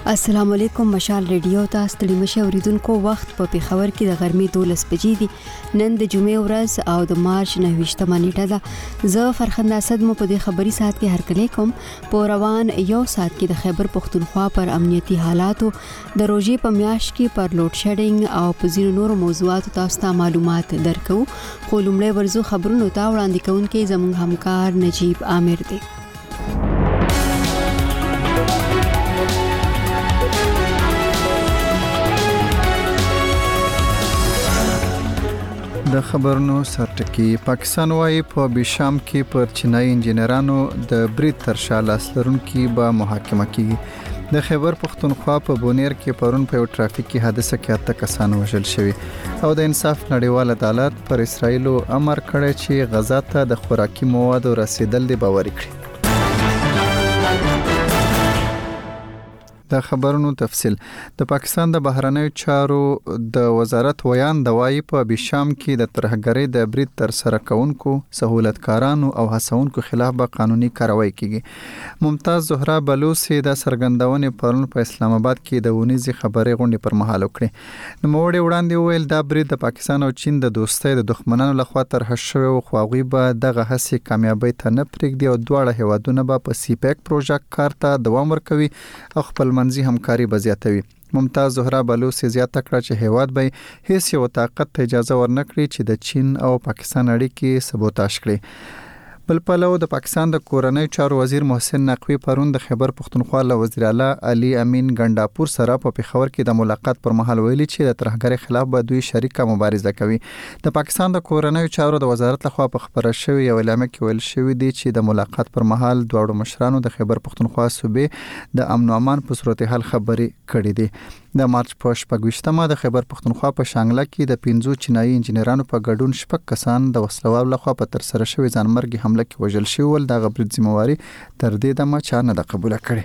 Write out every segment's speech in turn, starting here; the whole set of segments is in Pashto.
السلام علیکم. مشال ریډیو ته ستړي مشه اوریدونکو. وخت په پیښور کې د غرمې 12 بجې دي. نن د جمعې ورځ او د مارچ 29 نیټه ده. زه فرخنده اسد مو په دې خبري ساعت کې هرکلی کوم. په روان یو ساعت کې د خیبر پختونخوا پر امنیتي حالاتو، د روزي په میاشت کې پر لوډ شیډینګ او په ځینو نورو موضوعاتو تاسو ته معلومات درکو. خو لومړی ورزو خبرونو ته وړاندې کوونکې زموږ همکار نجیب عامر دی. د خبرونو سرټکی. پاکستان وايي په بشام کې پر چینایي انجنیرانو د برید تر شا لاس لرونکي به محاکمه کیږي. د خیبر پختونخوا په بونیر کې پرون په یو ټرافیکي حادثه کې 8 کسان وژل شوي او د انصاف نړیوال عدالت پر اسرایلو امر کړی چې غزا ته د خوراکي موادو رسیدل دی باوري کړي. د خبرونو تفصیل. د پاکستان د بهرنیو چارو د وزارت ویان د وایي په بشام کې د ترهګرۍ د برید تر سره کوونکو، سہولتکارانو او هڅونکو خلاف به قانوني کاروایی کیږي. ممتاز زهرا بلوچ د سرګندونې پرون په اسلام آباد کې د ونیزي خبري غونډې پر مهال وکړي. نوموړي وړاندې ویل دا برید د پاکستان او چین د دوستۍ د دښمنانو لخوا طرح شوی او خواغوي به دغه هڅې کامیابی ته نه پرېږدي او دواړه هیوادونه به په سی پیک پروژه کار ته دوام ورکوي او خپل منځي همکاري به زیاتوي. ممتاز زهرا بلوچ زیاته کړه چې هیواد به هیڅ یو طاقت ته اجازه ورنکړي چې د چین او پاکستان اړیکې سبوتاژ کړي. بل پلو د پاکستان د کورنۍ چارو وزیر محسن نقوی پرون د خیبر پختونخوا له وزیر اعلی علي امین ګنداپور سره په پیښور کې د ملاقات پر مهال ویلي چې د ترهګرۍ خلاف به دوی شریکه مبارزه کوي. د پاکستان د کورنۍ چارو د وزارت لخوا په خبره شوی یو اعلامیه کې ویل شوی دی چې د ملاقات پر مهال دواړو مشرانو د خیبر پختونخوا صوبې د امن او امان په صورتحال خبري کړې دي. د مارچ په 28مه د خیبر پختونخوا په شانګله کې د 15 چینایي انجنیرانو په ګډون 6 کسان د وسلوالو لخوا په تر سره شوی ځانمرګي حمله کې وژل شوي ول. د غبرت ذمہواری تر دې دمه چا نه د قبول کړي.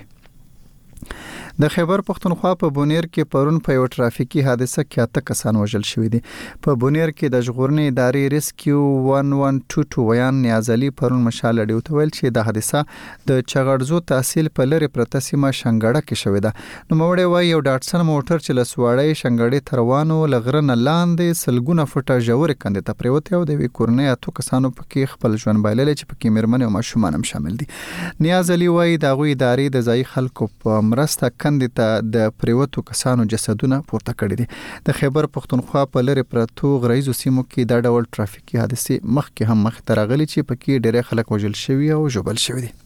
د خیبر پختونخوا په بونیر کې پرون په یو ټرافیکي حادثه کې 8 کسان وژل شوي دي. په بونیر کې د ژغورنې ادارې ریسکیو 1122 ویان نیاز علي پرون مشال اډیو ته ویل چې د حادثه د چغړزو تحصیل په لری پرته سیمه شنګړه کې شوې ده. نو موړې وایي یو ډاټسن موټر چې لسواړی شنګړې تروانو لغرنه لاندې سلګونه فټه ژورې کندې ته پریوته او د وی کورنۍ 8 کسانو پکې خپل ژوند بایلل چې پکې میرمن او ماشومان هم شامل دي. نیاز علي وایي د غوي ادارې د ځای خلکو په مرسته کندې ته د پریوتو کسانو جسدونه پورته کړي دي. د خیبر پختونخوا په لری پرتو غریزو سیمو کې دا ډول ټرافیکي حادثې مخکې هم مخ ترغلي چې پکې ډېر خلک وژل شوي او ژوبل شوي دي.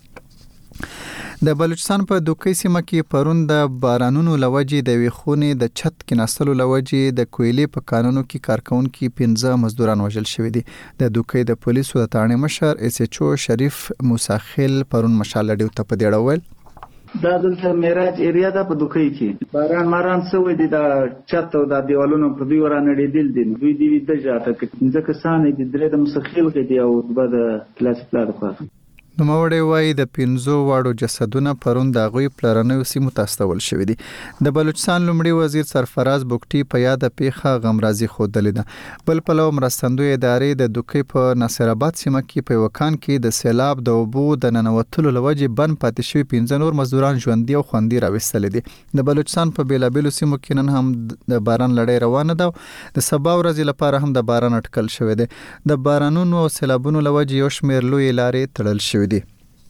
د بلوچستان په دوکۍ سیمه کې پرون د بارانونو لوجې د ویخونې د چت کې نستلو لوجې د کویلې په قانونو کې کارکونکو 15 مزدوران وژل شوي دي. د دوکۍ د پولیسو د تانې مشر اس ایچ او شریف موساخیل پرون مشال ډیو ته په دیړه ویل دا دلته میراج ایریا ده په دوکۍ کې باران سوی دي د چت او د دیوالونو په دوی ورانړې دل دي دوی دی د جاته کې ځکه سانې د درې د مسخیل کې دی او د کلاس پلان خو نو موړې وای د 15 واړو جسدونه پرون د غوي پلرنیو سیمو تاستول شوې دي. د بلوچستان لومړي وزیر سرفراز بوکټي په یاد پیخه غمرازي خودلې ده. بل پلو مرستندوی ادارې د دوکۍ په ناصر آباد سیمه کې په وکان کې د سیلاب د وبو د ننوتلو لوجې بن پاتې شوی 15 نور مزدوران ژوندۍ او خوندي راوستل دي. د بلوچستان په بیلابیلو سیمو کې نن هم د باران لړۍ روانه ده. د سبا ورځې لپاره هم د باران اټکل شوی دی. د بارانونو او سیلابونو لوجې یو شمېر لوی لارې تړل شوی دي.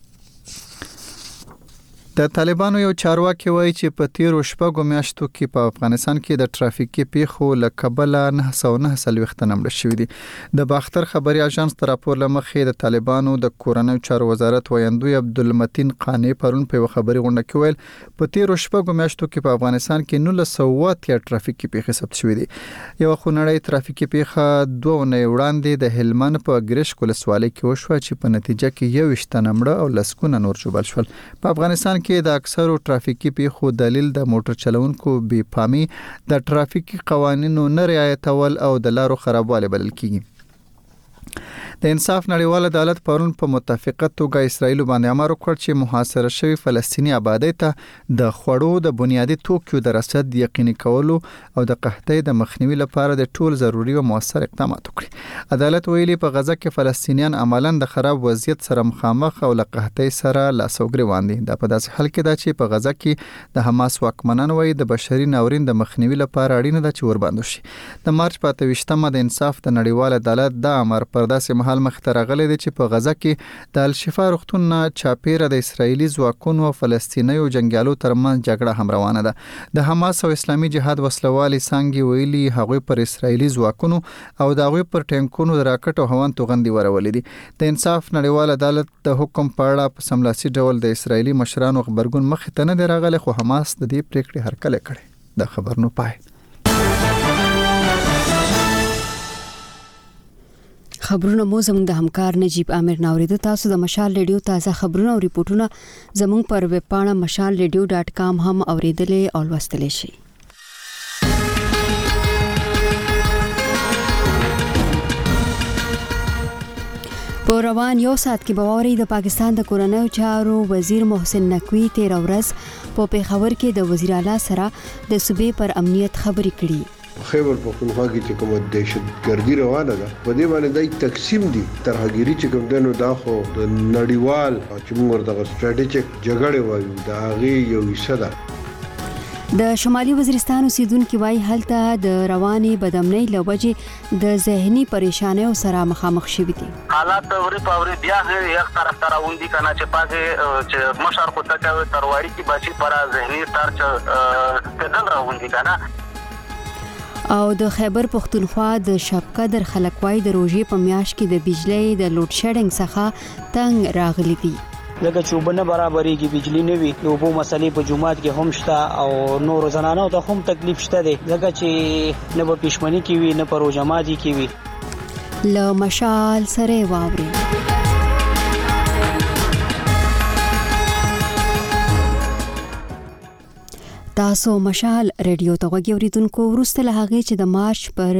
د طالبانو یو چارواکي وایي چې په تیرو شپږو میاشتو کې په افغانستان کې د ټرافیکي پیښو له کبله 909 نمبر شوي دي. د باختر خبري اژانس تر راپور لمخې د طالبانو د کورنۍ چارو وزارت ویاندوی عبدالمتین قانی پرون په خبري غونډه کې ویل په تیرو شپږو میاشتو کې په افغانستان کې 900 ټرافیکي پیښې ثبت شوي دي. یو خونړۍ ټرافیکي پیښه 2 نه وړاندې د هلمند په ګریش ولسوالۍ کې وشوه چې په نتیجه کې 21 نمبر او لسکونه نور جوړ شول. په افغانستان کې د اکثرو ټرافیکي پیښو دلیل د موټر چلوونکو بې پامي، د ټرافیکي قوانینو نه رعایتول او د لارو خرابوالی بلل کیږي. د انصاف نړیوال عدالت پرون په متفقه توګه اسرایل باندې امر وکړ چې محاصره شوی فلسطینی آبادی ته د خوړو د بنیادی توکو د رسد یقیني کولو او د قحطۍ د مخنیوي لپاره د ټول ضروري او موثر اقدامات وکړي. عدالت ویلي په غزه کې فلسطینیان عملاً د خراب وضعیت سره مخامخ او له قحطۍ سره لاسوګری واندي. دا په داسې حال کې ده چې په غزه کې د حماس واکمنان وایي د بشري ناورین د مخنیوي لپاره اړینه ده چې ورباندې شي. د مارچ په 28مه د انصاف د نړیوال عدالت د امر پر داسې مهال مخ ته راغلی دی چې په غزه کې د الشفا روغتون نه چاپیره د اسرایلی ځواکونو او فلسطینیو جنگیالو ترمنځ جګړه هم روانه ده. د حماس او اسلامي جهاد وسلوالي څنګه ویلي هغوی پر اسرایلی ځواکونو او د هغوی پر ټینکونو د راکټ او هوان توغندي ورولې دي. د انصاف نړیوال عدالت د حکم په اړه په سملاسي ډول د اسرایلی مشرانو خبرګون مخ ته نه دی راغلی، خو حماس د دې پریکړې هرکلی کړی. د خبرونو پای. خبرونه مو زموږ د همکار نجیب امیر ناوریده. تاسو د مشال ریډیو تازه خبرونه او ریپورتونه زموږ پر ویب پاڼه mashalradio.com هم اوریدلې او لوستلې شئ. په روان یو ساعت کې باوري د پاکستان د کورنیو چارو وزیر محسن نقوی 13 ورځ په پیښور کې د وزیر اعلی سره د صوبې پر امنیت خبرې کړې. خیبر پختونخوا کې چې کوم دهشتګردي روانه ده په دې باندې دای تقسیم دي ترهګيري چې کوم دنو دا خو د نړیوال چې موږ دغه سټریټیجیک جګړه وایو دا غي یو حصہ ده. د شمالي وزیرستان اوسیدونکو وايي هلته د رواني بدامنۍ لوجې د ذهني پریشانیو سره مخامخ شوي دي. حالات وري پاوري بیا یو طرف ته راوندي کنه چې پاګه چې مشر کو تکاوي ترواری کی بچي پر ذهني ترچ کدل راوندي کنه. او د خیبر پختونخوا د شبقدر خلک وايي د روژې په میاشت کې د بجلی د لوډ شیډینګ څخه تنگ راغلي دي. لکه چې وبنه برابرېږي بجلی نه وي نو په مسلې په جمعات کې هم شته او نور زنانو ته هم تکلیف شته دي لکه چې نه په پښمنۍ کې وي نه په روزماتي کې وي. ل مشال سره واوري تاسو مشال ریډیو ته غوږی اوریدونکو. وروسته له هغه چې د مارچ پر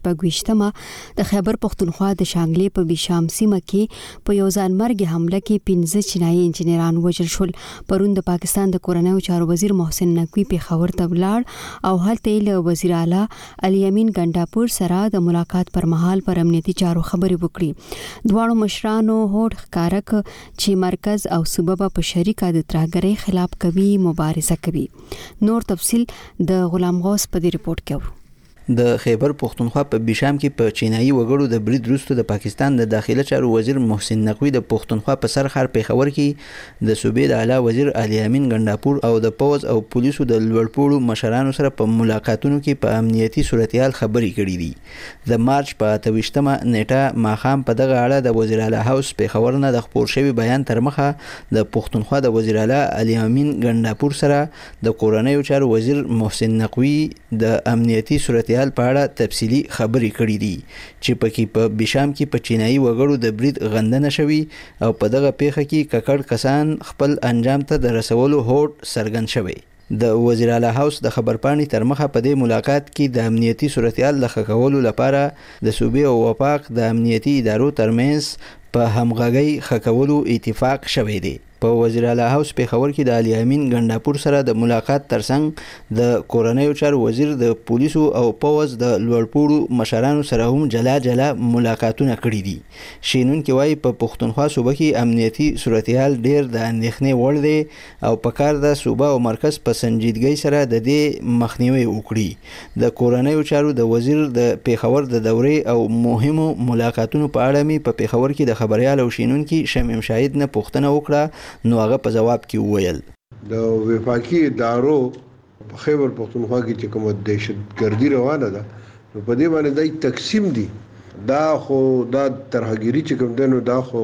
28مه د خیبر پختونخوا د شانګلې په بیشام سیمه کې په یو ځانمرګي حمله کې 15 چینایي انجنیران وژل شول. پرون د پاکستان د کورنیو چارو وزیر محسن نقوی پیښور ته ولاړ او هلته له وزیر اعلی علي امین ګنڈاپور سره د ملاقات پر مهال پر امنیتي چارو خبرې وکړي. دواړو مشرانو هوډ ښکارک چې مرکز او صوبه په شریکه د ترهګرۍ خلاف کوي مبارزه کوي. نور تفصیل د غلام غوث په دې ریپورت کې اورو. د خیبر پختونخوا په بیشام کې په چینایي وګړو د برید وروسته د پاکستان د داخله چارو وزیر محسن نقوی د پختونخوا په سرخر پیښور کې د صوبې د اعلی وزیر علي امین ګنڈاپور او د پوز او پولیسو د لوړپوړو مشرانو سره په ملاقاتونو کې په امنیتي صورتحال خبرې کړې دي. د مارچ په 28مه نیټه ماښام په دغه اړه د وزیر اعلی هاوس پیښور نه د خپور شوی بیان تر مخه د پختونخوا د وزیر اعلی علي امین ګنڈاپور سره د کورنیو چارو وزیر محسن نقوی د امنیتي صورتحال په اړه تفصیلی خبرې کړې دي چې پکې په بیشام کې په چینایي وګړو د برید غندنه شوی او په دغه پیښه کې ککړ کسان خپل انجام ته د رسولو هوډ څرګند شوی. د وزیر اعلی هاوس د خبرپاڼې تر مخه په دې ملاقات کې د امنیتي صورتحال د ښه کولو لپاره د صوبې او وفاق د امنیتي ادارو ترمنځ په همغږۍ ښه کولو اتفاق شوی دی. په وزیر اعلی هاوس پیښور کې د علي امین ګنڈاپور سره د ملاقات ترڅنګ د کورنیو چارو وزیر د پولیسو او پوز د لوړپوړو مشرانو سره هم جلا جلا ملاقاتونه کړي دي. شینونکي وایي په پختونخوا صوبه کې امنیتي صورتحال ډیر د اندېښنې وړ دی او پکار د صوبه او مرکز په سنجیدګۍ سره د دې مخنیوي وکړي. د کورنیو چارو د وزیر د پیښور د دورې او مهمو ملاقاتونو په اړه می په پیښور کې د خبريال او شینونکي شمیم شاهد نه پوښتنه وکړه نو هغه په جواب کې وویل د وفاقي ادارو په خیبر پختونخوا کې چې کوم دهشتګردي روانه ده نو په دې باندې دای تقسیم دي دا خو دا ترهګيري چې کوم دنو دا خو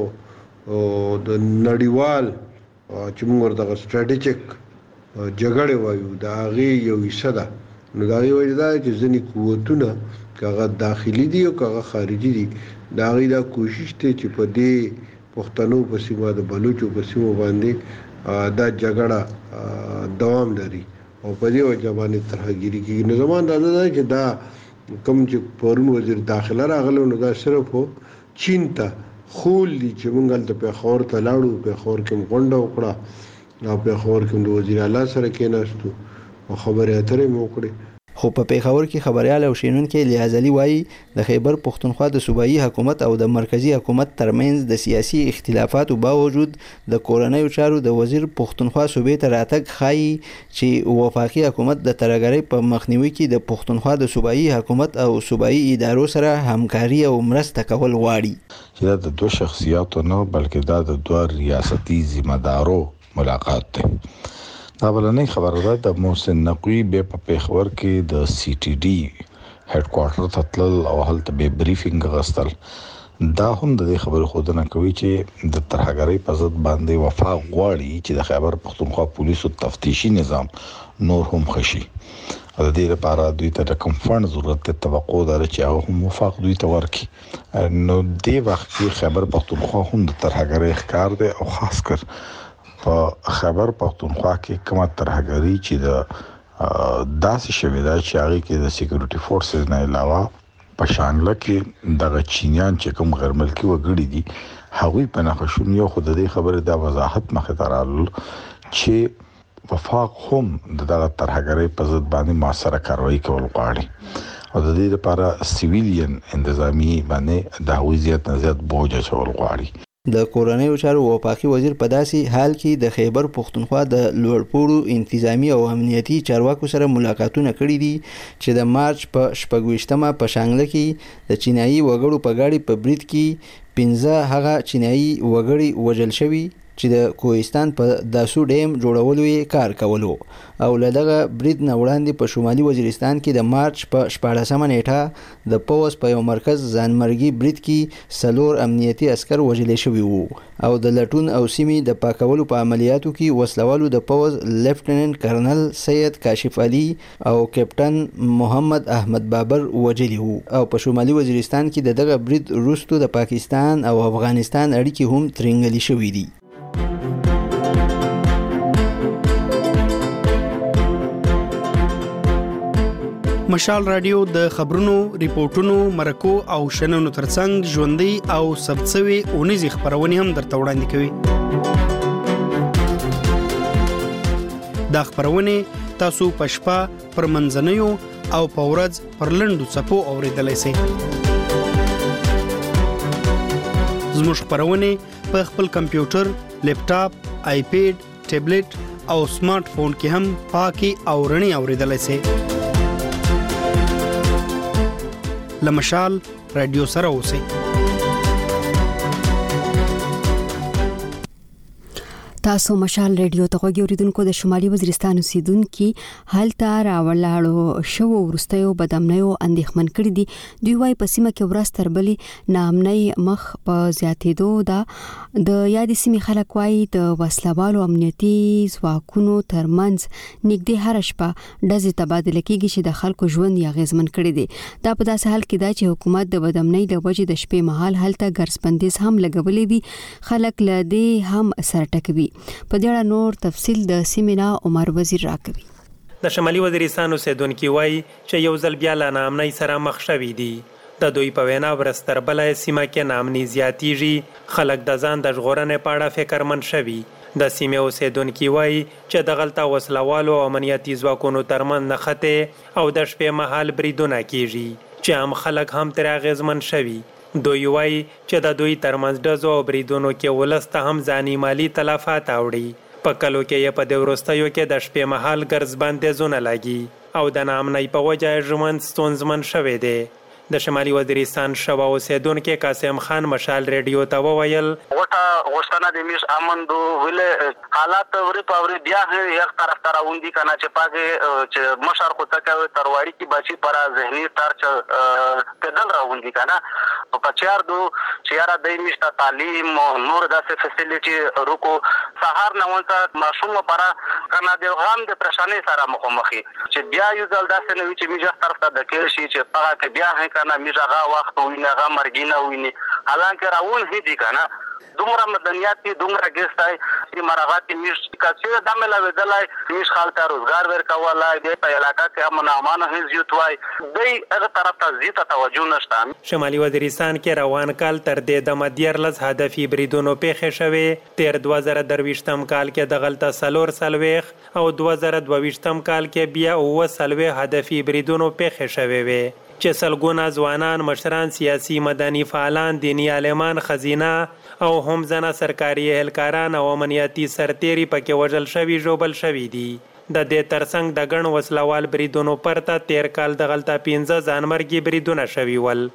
د نړیوال چې موږ دغه سټریټیجیک جګړه وایو دا غي یو حصہ ده. نو دا یو دا چې ځنی قوتونه کاغه داخلي دي او کاغه خارجي دي دا غي دا کوشش ته چې په دې پښتنو په سیمه د بلوچو په سیمه باندې دا جګړه دوام لري او په دې وجه باندې ترهګيري کې نو زموږ دا چې دا کوم چې پرون وزیر داخله راغله نو دا صرف چین ته خول دي چې موږ ته پیښور ته لاړو، پیښور کې غونډه وکړه او پیښور کې د وزیر اعلی سره کېناستو او خبرې اترې مو وکړې. خو په پیښور کې خبريال او شینونکو لیاز علي وایي د خیبر پښتونخوا د صوبایي حکومت او د مرکزی حکومت ترمنځ د سیاسي اختلافاتو باوجود د کورنیو چارو د وزیر پښتونخوا صوبې ته راتګ ښایي چې وفاقي حکومت د ترهګرۍ په مخنیوي کې د پښتونخوا د صوبایي حکومت او صوبایي ادارو سره همکاري او مرسته کول غواړي. چې دا د دوه شخصیاتو نه بلکې دا د دوه ریاستي ذمہ دارو ملاقات دی. دا بلنې خبره ده د محسن نقوی به په پیښور کې د سی ټي ډي هډ کوارټر ته تلل او هلته به بریفینګ غوښتل. دا هم د دې خبرو خودنه کوي چې د ترهګرۍ په ضد باندې وفاق غواړي چې د خیبر پښتونخوا پولیسو تفتیشي نظام نور هم خشي. د دې لپاره دوی ته کوم فند ضرورت ته توقع ده چې هغه هم وفاق دوی ته ورکړي. نو دې وخت کې خیبر پښتونخوا هم د ترهګرۍ ښکار دی او خاص کر په خیبر پښتونخوا کې کومه ترهګرۍ چې د داسې شوې ده چې هغه کې د سکیورټي فورسز نه علاوه په شانګله کې دغه چینیان چې کوم غیر ملکي وګړي دي هغوی په نخښون یو خود دې خبره د وضاحت مخه ترال چې وفاق هم دغه ترهګرۍ په ضد باندې موثره کاروایی کول غواړي او د دې لپاره سیویلین انتظامی باندې د هغوی زیات نه زیات بوج اچول غواړي. د کورنیو چارو وفاقي وزیر په داسې حال کې د خیبر پښتونخوا د لوړپوړو انتظامی او امنیتي چارواکو سره ملاقاتونه کړي دي چې د مارچ په 26مه په شانګله کې د چینایي وګړو په ګاډي په برید کې 15 هغه چینایي وګړي وژل شوي چې د کوهستان په داسو ډیم جوړولو یې کار کولو او لدغه برید نه وړاندې په شمالي وزیرستان کې د مارچ په 14مه نیټه د پوز په یو مرکز ځانمرګي برید کې 4 امنیتي عسكر وژل شوي وو او د لټون او سیمې د پاکولو په عملیاتو کې وسلوالو د پوز لیفټیننټ کرنل سید کاشف علي او کیپټن محمد احمد بابر وژلي وو او په شمالي وزیرستان کې دغه برید وروسته د پاکستان او افغانستان اړیکې هم ترنګلي شوې دي. مشال رادیو د خبرونو، ریپورتونو، مرکو او شننو ترڅنګ ژوندۍ او ثبتسوي اونیزي خبرونه هم درته وړاندې کوي. دا خبرونه تاسو په شپه پر منځنیو او په ورځ پر لنډو څپو اوریدلای شئ. زموږ خبرونه په خپل کمپیوټر، لیپټاپ، آیپیډ، ټابلیټ او سمارټ فون کې هم پاکي او رڼي اوریدلای شئ. لمشال رادیو سره اوسئ. تاسو مشال رادیو ته غوږی اوریدونکو د شمالي وزیرستان اوسیدونکو هلته راولاړو شو ورستیو بدامنیو اندېښمن کړی دي. دوی وايي په سیمه کې ورځ تر بلې نامنۍ مخ په زیاتېدو ده. د یادې سیمې خلک وايي د وسلوالو امنیتي ځواکونو ترمنځ نږدې هر شپه ډزې تبادله کیږي چې د خلکو ژوند یې اغیزمن کړی دی. دا په داسې حال کې ده چې حکومت د بدامنۍ له وجې د شپې مهال هلته ګرځبندیز هم لګولې دي. خلک له دې هم سر ټکوي. په دې اړه نور تفصیل د سیمینا عمر وزیر راکوي. د شمالي وزیرستان اوسیدونکو وایي چې یو ځل بیا له ناامنۍ سره مخ شوي دي. د دوی په وینا ورځ تر بلې سیمه کې ناامني زیاتیږي. خلک د ځان د ژغورنې په اړه فکرمند شوي. د سیمې اوسیدونکو وایي چې د غلطه وسلوالو او امنیتي ځواکونو ترمنځ نښتې او د شپې مهال بریدونه کیږي چې عام خلک هم تر اغیزمن شوي. دوی وایي چې د دوی ترمنځ ډزو او بریدونو کې ولس ته هم ځاني مالي تلفات اوړي. په کلو کې یې په دې وروستیو کې د شپې مهال ګرځبندیزونه لګي او د ناامنۍ په وجه ژوند ستونزمن شوی دی. د شمالي وزیرستان شوا اوسیدونکو قاسم خان مشال رادیو ته وویل غوښتنه د میش امندو ولې حالات ورې پاوري بیا یک طرف تر اوندي کنه چې پاګه چې مشر خو تکه ترواری کی بچی پر ذهنی ترچ کدل راوندي کنه په چار دو چیرې د میش تعلیم نور داسې فیسیلیټي روکو سهار نه ونته ماشوم پر کنه د غام د پریشانی سره مخامخي چې بیا یو ځل داسې نه وي چې میجه طرف ته د کېر شي چې پاګه بیا کنه میجه غا وخت وینه غا مرګینه ویني حالانکه راون هدي کنه دومره مدنیات دي دومره ګستای چې مرغات میش کاسي د عمل ودلای میش خالته روزګار ورکولای دی په علاقہ کې امن امان هیڅ وای دی هغه طرف ته زیاته توجه نشته. شمالي وزیرستان کې روان کال تر دې د مدیرلس هدفي بریدونو پیښې شوې. تیر 2023م کال کې د غلطه سلور سلويخ او 2022م کال کې بیا او سلوي هدفي بریدونو پیښې شوې وي چې سلګونه ځوانان، مشران، سیاسي مدني فعالان، دینی عالمان، خزینه او هم ځنه سرکاري اهلکاران او امنیتي سرتیري پکې وژل شوي ژوبل شوي دي. د دې ترڅنګ د ګڼ وسلوال بریدونو پرته تیر کال د غلطه 15 ځانمرګي بریدونه شوي ول.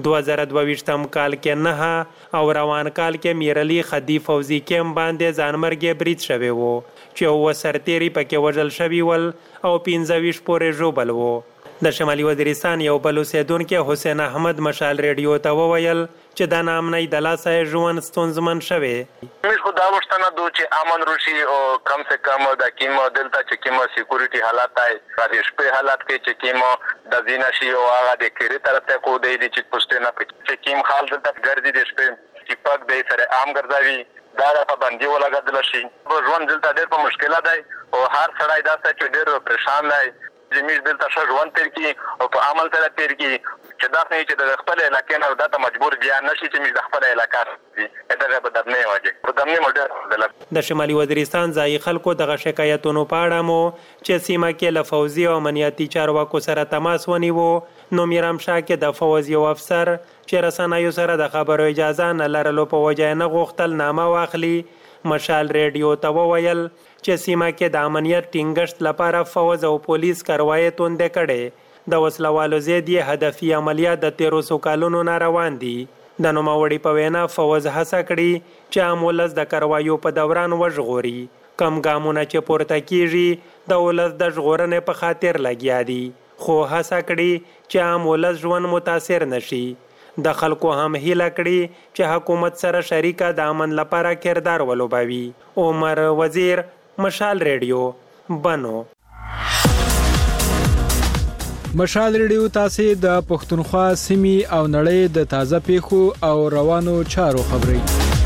2022م کال کې 9 او روان کال کې میرلی خدی فوزي کېم باندې ځانمرګي برید شوی وو چې و سرتیري پکې وژل شوي ول او 15 پورې ژوبل وو. د شمالي وزیرستان یو بل اوسیدونکو حسین احمد مشال ریډیو ته وویل چې د نامنۍ د لاسه ژوند ستونزمن شوی. موږ خو دا وشتنه دوی چې امن روشي او کم سے کم د کیمو دلته چې کیمو سکیورټي حالات دی د شپې حالات کې چې کیمو د زینشي او هغه د کېری طرف ته کو دی چې پښتنه چې کیم حال دلته ګرځي د شپې چې پک دی سره عام ګرځوي دا د پابندي ولګدل شي. ژوند دلته ډېر په مشکله دی او هر سړی دا چې ډېر پریشان دی زمير دلته ژوند تیر کی او په عمل سره تیر کی چې دا نه چې د خپل علاقې نه دته مجبور بیا نشي چې موږ د خپل علاقې دغه بدبنه وځي بدبنه موډل. د شمالي وزیرستان ځای خلکو دغه شکایتونو په اړه مو چې سیمه کې له فوزي او امنیتي چارواکو سره تماس ونیو نو میرام شاه کې د فوز یو افسر چې رسنیو سره د خبرو اجازه نه لرلو په وجه نه غوښتل نامه واخلي. مشال ریډیو ته وویل چې سیمه کې د امنیت ټینګښت لپاره فوز او پولیس کاروایی توندې کړي. د وسلوالو ضد هدفي عملیات د 1300 کالونو نه روان دي. د نوموړي په وینا فوز هڅه کړي چې عام ولس د کاروایو په دوران وژغوري. کم ګامونه چې پورته کیږي د ولس د ژغورنې په خاطر لګیا دي خو هڅه کړي چې عام ولس ژوند متاثر نشي. د خلکو هم هیله کړي چې حکومت سره شریکه د امن لپاره کردار ولوبوي. عمر وزیر، مشال ریډیو، بنو. مشال ریډیو تاسو د پښتونخوا سیمې او نړۍ د تازه پیښو او روانو چارو خبري.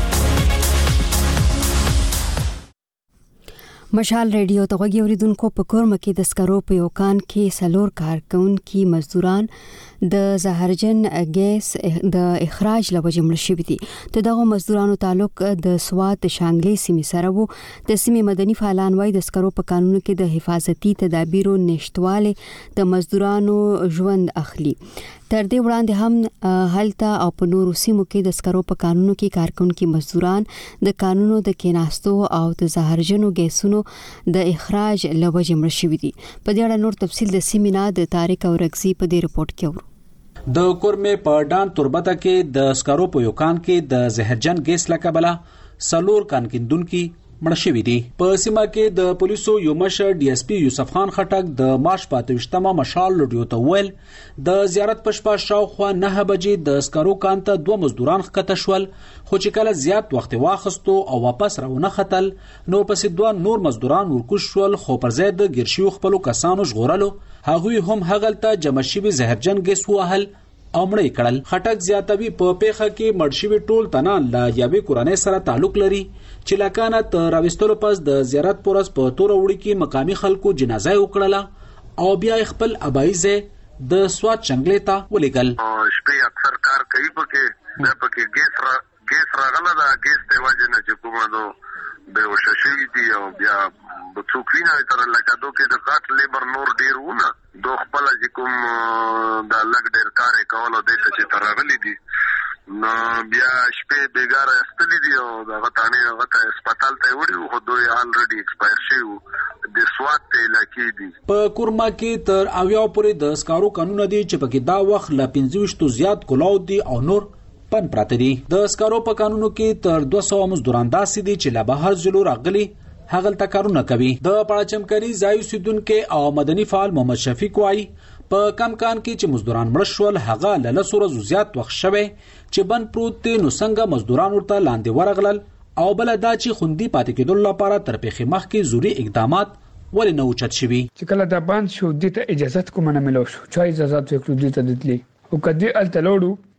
مشال ریډیو ته غوږی اوریدونکو په کورمه کې د سکرو په یو کان کې سلور کارکونکي مزدوران د زهرجن ګیس د اخراج لوجه مړ شوي دي. دغه مزدورانو تعلق د سوات د شانګلې سیمې سره وو. د سیمې مدني فعالان وايي د سکرو په قانون کې د حفاظتي تدابیرو نشټواله د مزدورانو ژوند اخلي. تر دې وړاندې هم هلته او په نورو سیمو کې د سکرو په قانونو کې کارکونکي مزدوران د قانونو د کېناستو او د زهرجنو ګیسونو د اخراج لوجه مړ شوي دي. په دې اړه نور تفصیل د سیمې نه د طارق اورغزي په دې رپورت کې اورو. د کورمه په ډان تربته کې د سکرو په یو کان کې د زهرجن ګیس لکبله سلور کان کیندونکو مړ شوي دي. په سیمه کې د پولیسو یو مشر ډي اس پی یوسف خان خټک د مارچ 25مه مشال ریډیو ته ویل د زیارت پښپا شاوخوا 9 بجې د سکرو کان ته 2 مزدوران ښکته شول خو چې کله زیات وخت واخستو او واپس راونه ختل نو پسې 2 نور مزدوران ورکوش شول خو پر ځای د ګرشیو خپل کسانو ژغورلو هغوی هم هغلته جمع شوي زهرجن ګیس وهل او مړی کړل. خټک زیاتوي په پیخه کې مړشوي ټول تنان لا یوې کورنۍ سره تعلق لري چې لکانه تر راوستلو پس د زیارت پورس په تور وړي کې مقامی خلکو جنازه وکړه او بیا خپل ابایزه د سوات چنګلې ته ولېګل. شپې اکثر کار کوي پکې ګیس راغله دا ګیس ته وجه نه چې کومه دو به وششي دي او بیا بڅوکینه تر لکه دوه کې د غاټ لیبر نور ډیرونه دو خپل چې کوم د لګ ډیر کار کول او د چې ترغلي دي نو بیا شپې بیګاره استلې دي او دغه تانه هغه هسپتال ته وړي خو دوی الریډي ایکسپایر شي د سوات ته علاقې دي. په کورما کې تر اویا پورې د سکارو قانون دي چې پکې دا وخت ل 25 زیات کلاو دي او نور پن پراته دي. د سکارو په قانونو کې تر 200 مزدوران داسې دي چې لا بهر جلو راغلي هغه کارونه کوي. د پړاچمکري ځای اوسیدونکو او مدني فعال محمد شفیق وايي په کم کان کې چې مزدوران مړ شول هغه له لسورو زیات وخت شوه چې بن پروت نو څنګه مزدوران ورته لاندې ورغلل او بل دا چې خوندي پاتې کېدل لپاره تر پیخي مخ کې ضروري اقدامات ولې نه اوچت شوي. چې کله دا باند شو د اجازه کوم نه ملو شو چې اجازه وکړو د تدلی او کدی ال تلوړو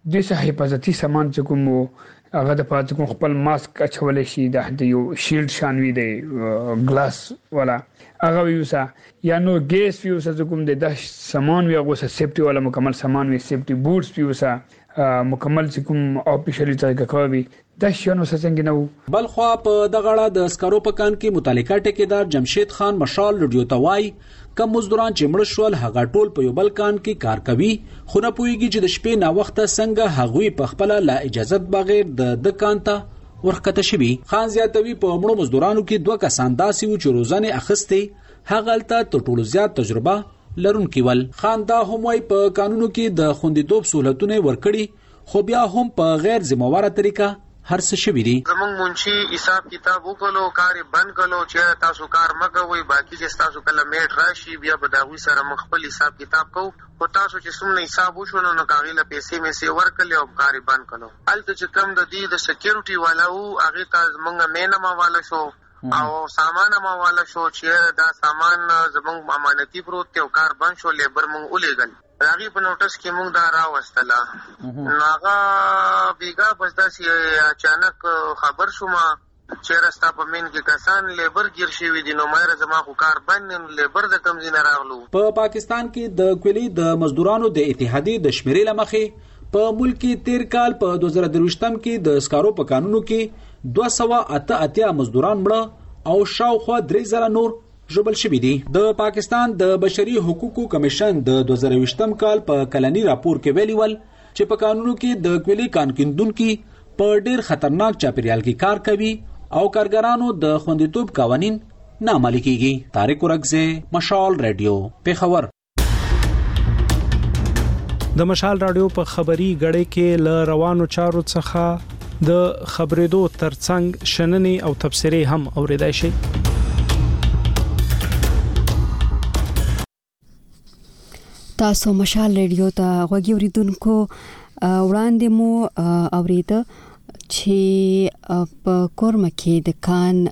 د حفاظتي سامان چې کوم هغه د پات کوم خپل ماسک اچول شي د یو شیلډ شانوي دی ګلاس ولا هغه ویوسا یا نو ګیس ویوسا کوم د سامان وی هغه سیفټي ولا مکمل سامان وی سیفټي بوټس ویوسا مکمل چې کوم افیشلی طریقه کوي د شنو څنګه نو بلخوا په دغړه د اسکارو پکان کې متعلقه ټیکیدار جمشید خان مشال رادیو توای کم مزدوران چې مړ شول هغه ټول په یو بل کان کې کار کوي خو نه پويږي چې د شپې نا وخته څنګه هغوی په خپل لا اجازه بغیر د کان ته ورخته شوی. خان زیاتوي په مړو مزدورانو کې دوه کسان داسي و چې روزانه اخستې هغه تل ټولو زیات تجربه لرونکي ول. خان دا هم وايي په قانونو کې د خوندیتوب سہولتونه ورکړي خو بیا هم په غیر ذمہواره طریقه هر څه شوی دي. زمونږ منشي حساب کتاب وکړو کار بند کړو چې تاسو کار مګوي باقي چې تاسو کله میټ راشي بیا به داوی سره مخ خپل حساب کتاب کو او تاسو چې څومره حساب وشو نو کاغله پیسې مې سي ورکړل او کار بند کړو. الته چې کم د دې د سکیورټي والا او هغه ته زمونږ مینما والا شو او سامان ما والا شو چې دا سامان زمونږ امانتي پروت او کار بند شو لیبر مونږ ولېګل راغي په نوټس کې مونږ دا راوستله ناغه بیګا پس دا سي اچانک خبر شوم چې راستا په مين کې کسان لیبر گیر شوی دي نو مې زما خو کار بند لیبر د کم زین راغلو. په پاکستان کې د کولی د مزدورانو د اتحادیې د شمیرې لمخې په ملک کې 13 کال په 2023 کې د اسکارو په قانونو کې 288 مزدوران مړه او شاوخوا 3000 نور ژوبل شوي دي. د پاکستان د بشري حقوقو کمیشن د 2020 کال په کلنی راپور کې ویلي ول چې په قانونو کې د کولی کان کیندونکو په ډیر خطرناک چاپیریال کې کار کوي او کارګرانو د خوندیتوب قوانین نه عملي کیږي. طارق ورغزه مشال رادیو پیښور. د مشال رادیو په خبري غړې کې ل روانو چارو څخه د خبرېدو ترڅنګ شننې او تبصرې هم اوریدای شي. تاسو مشال رادیو ته غوږی اوریدونکو وړاندې مو اوریده چې په کورمه کې د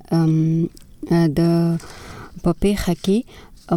کان د پپېخه کې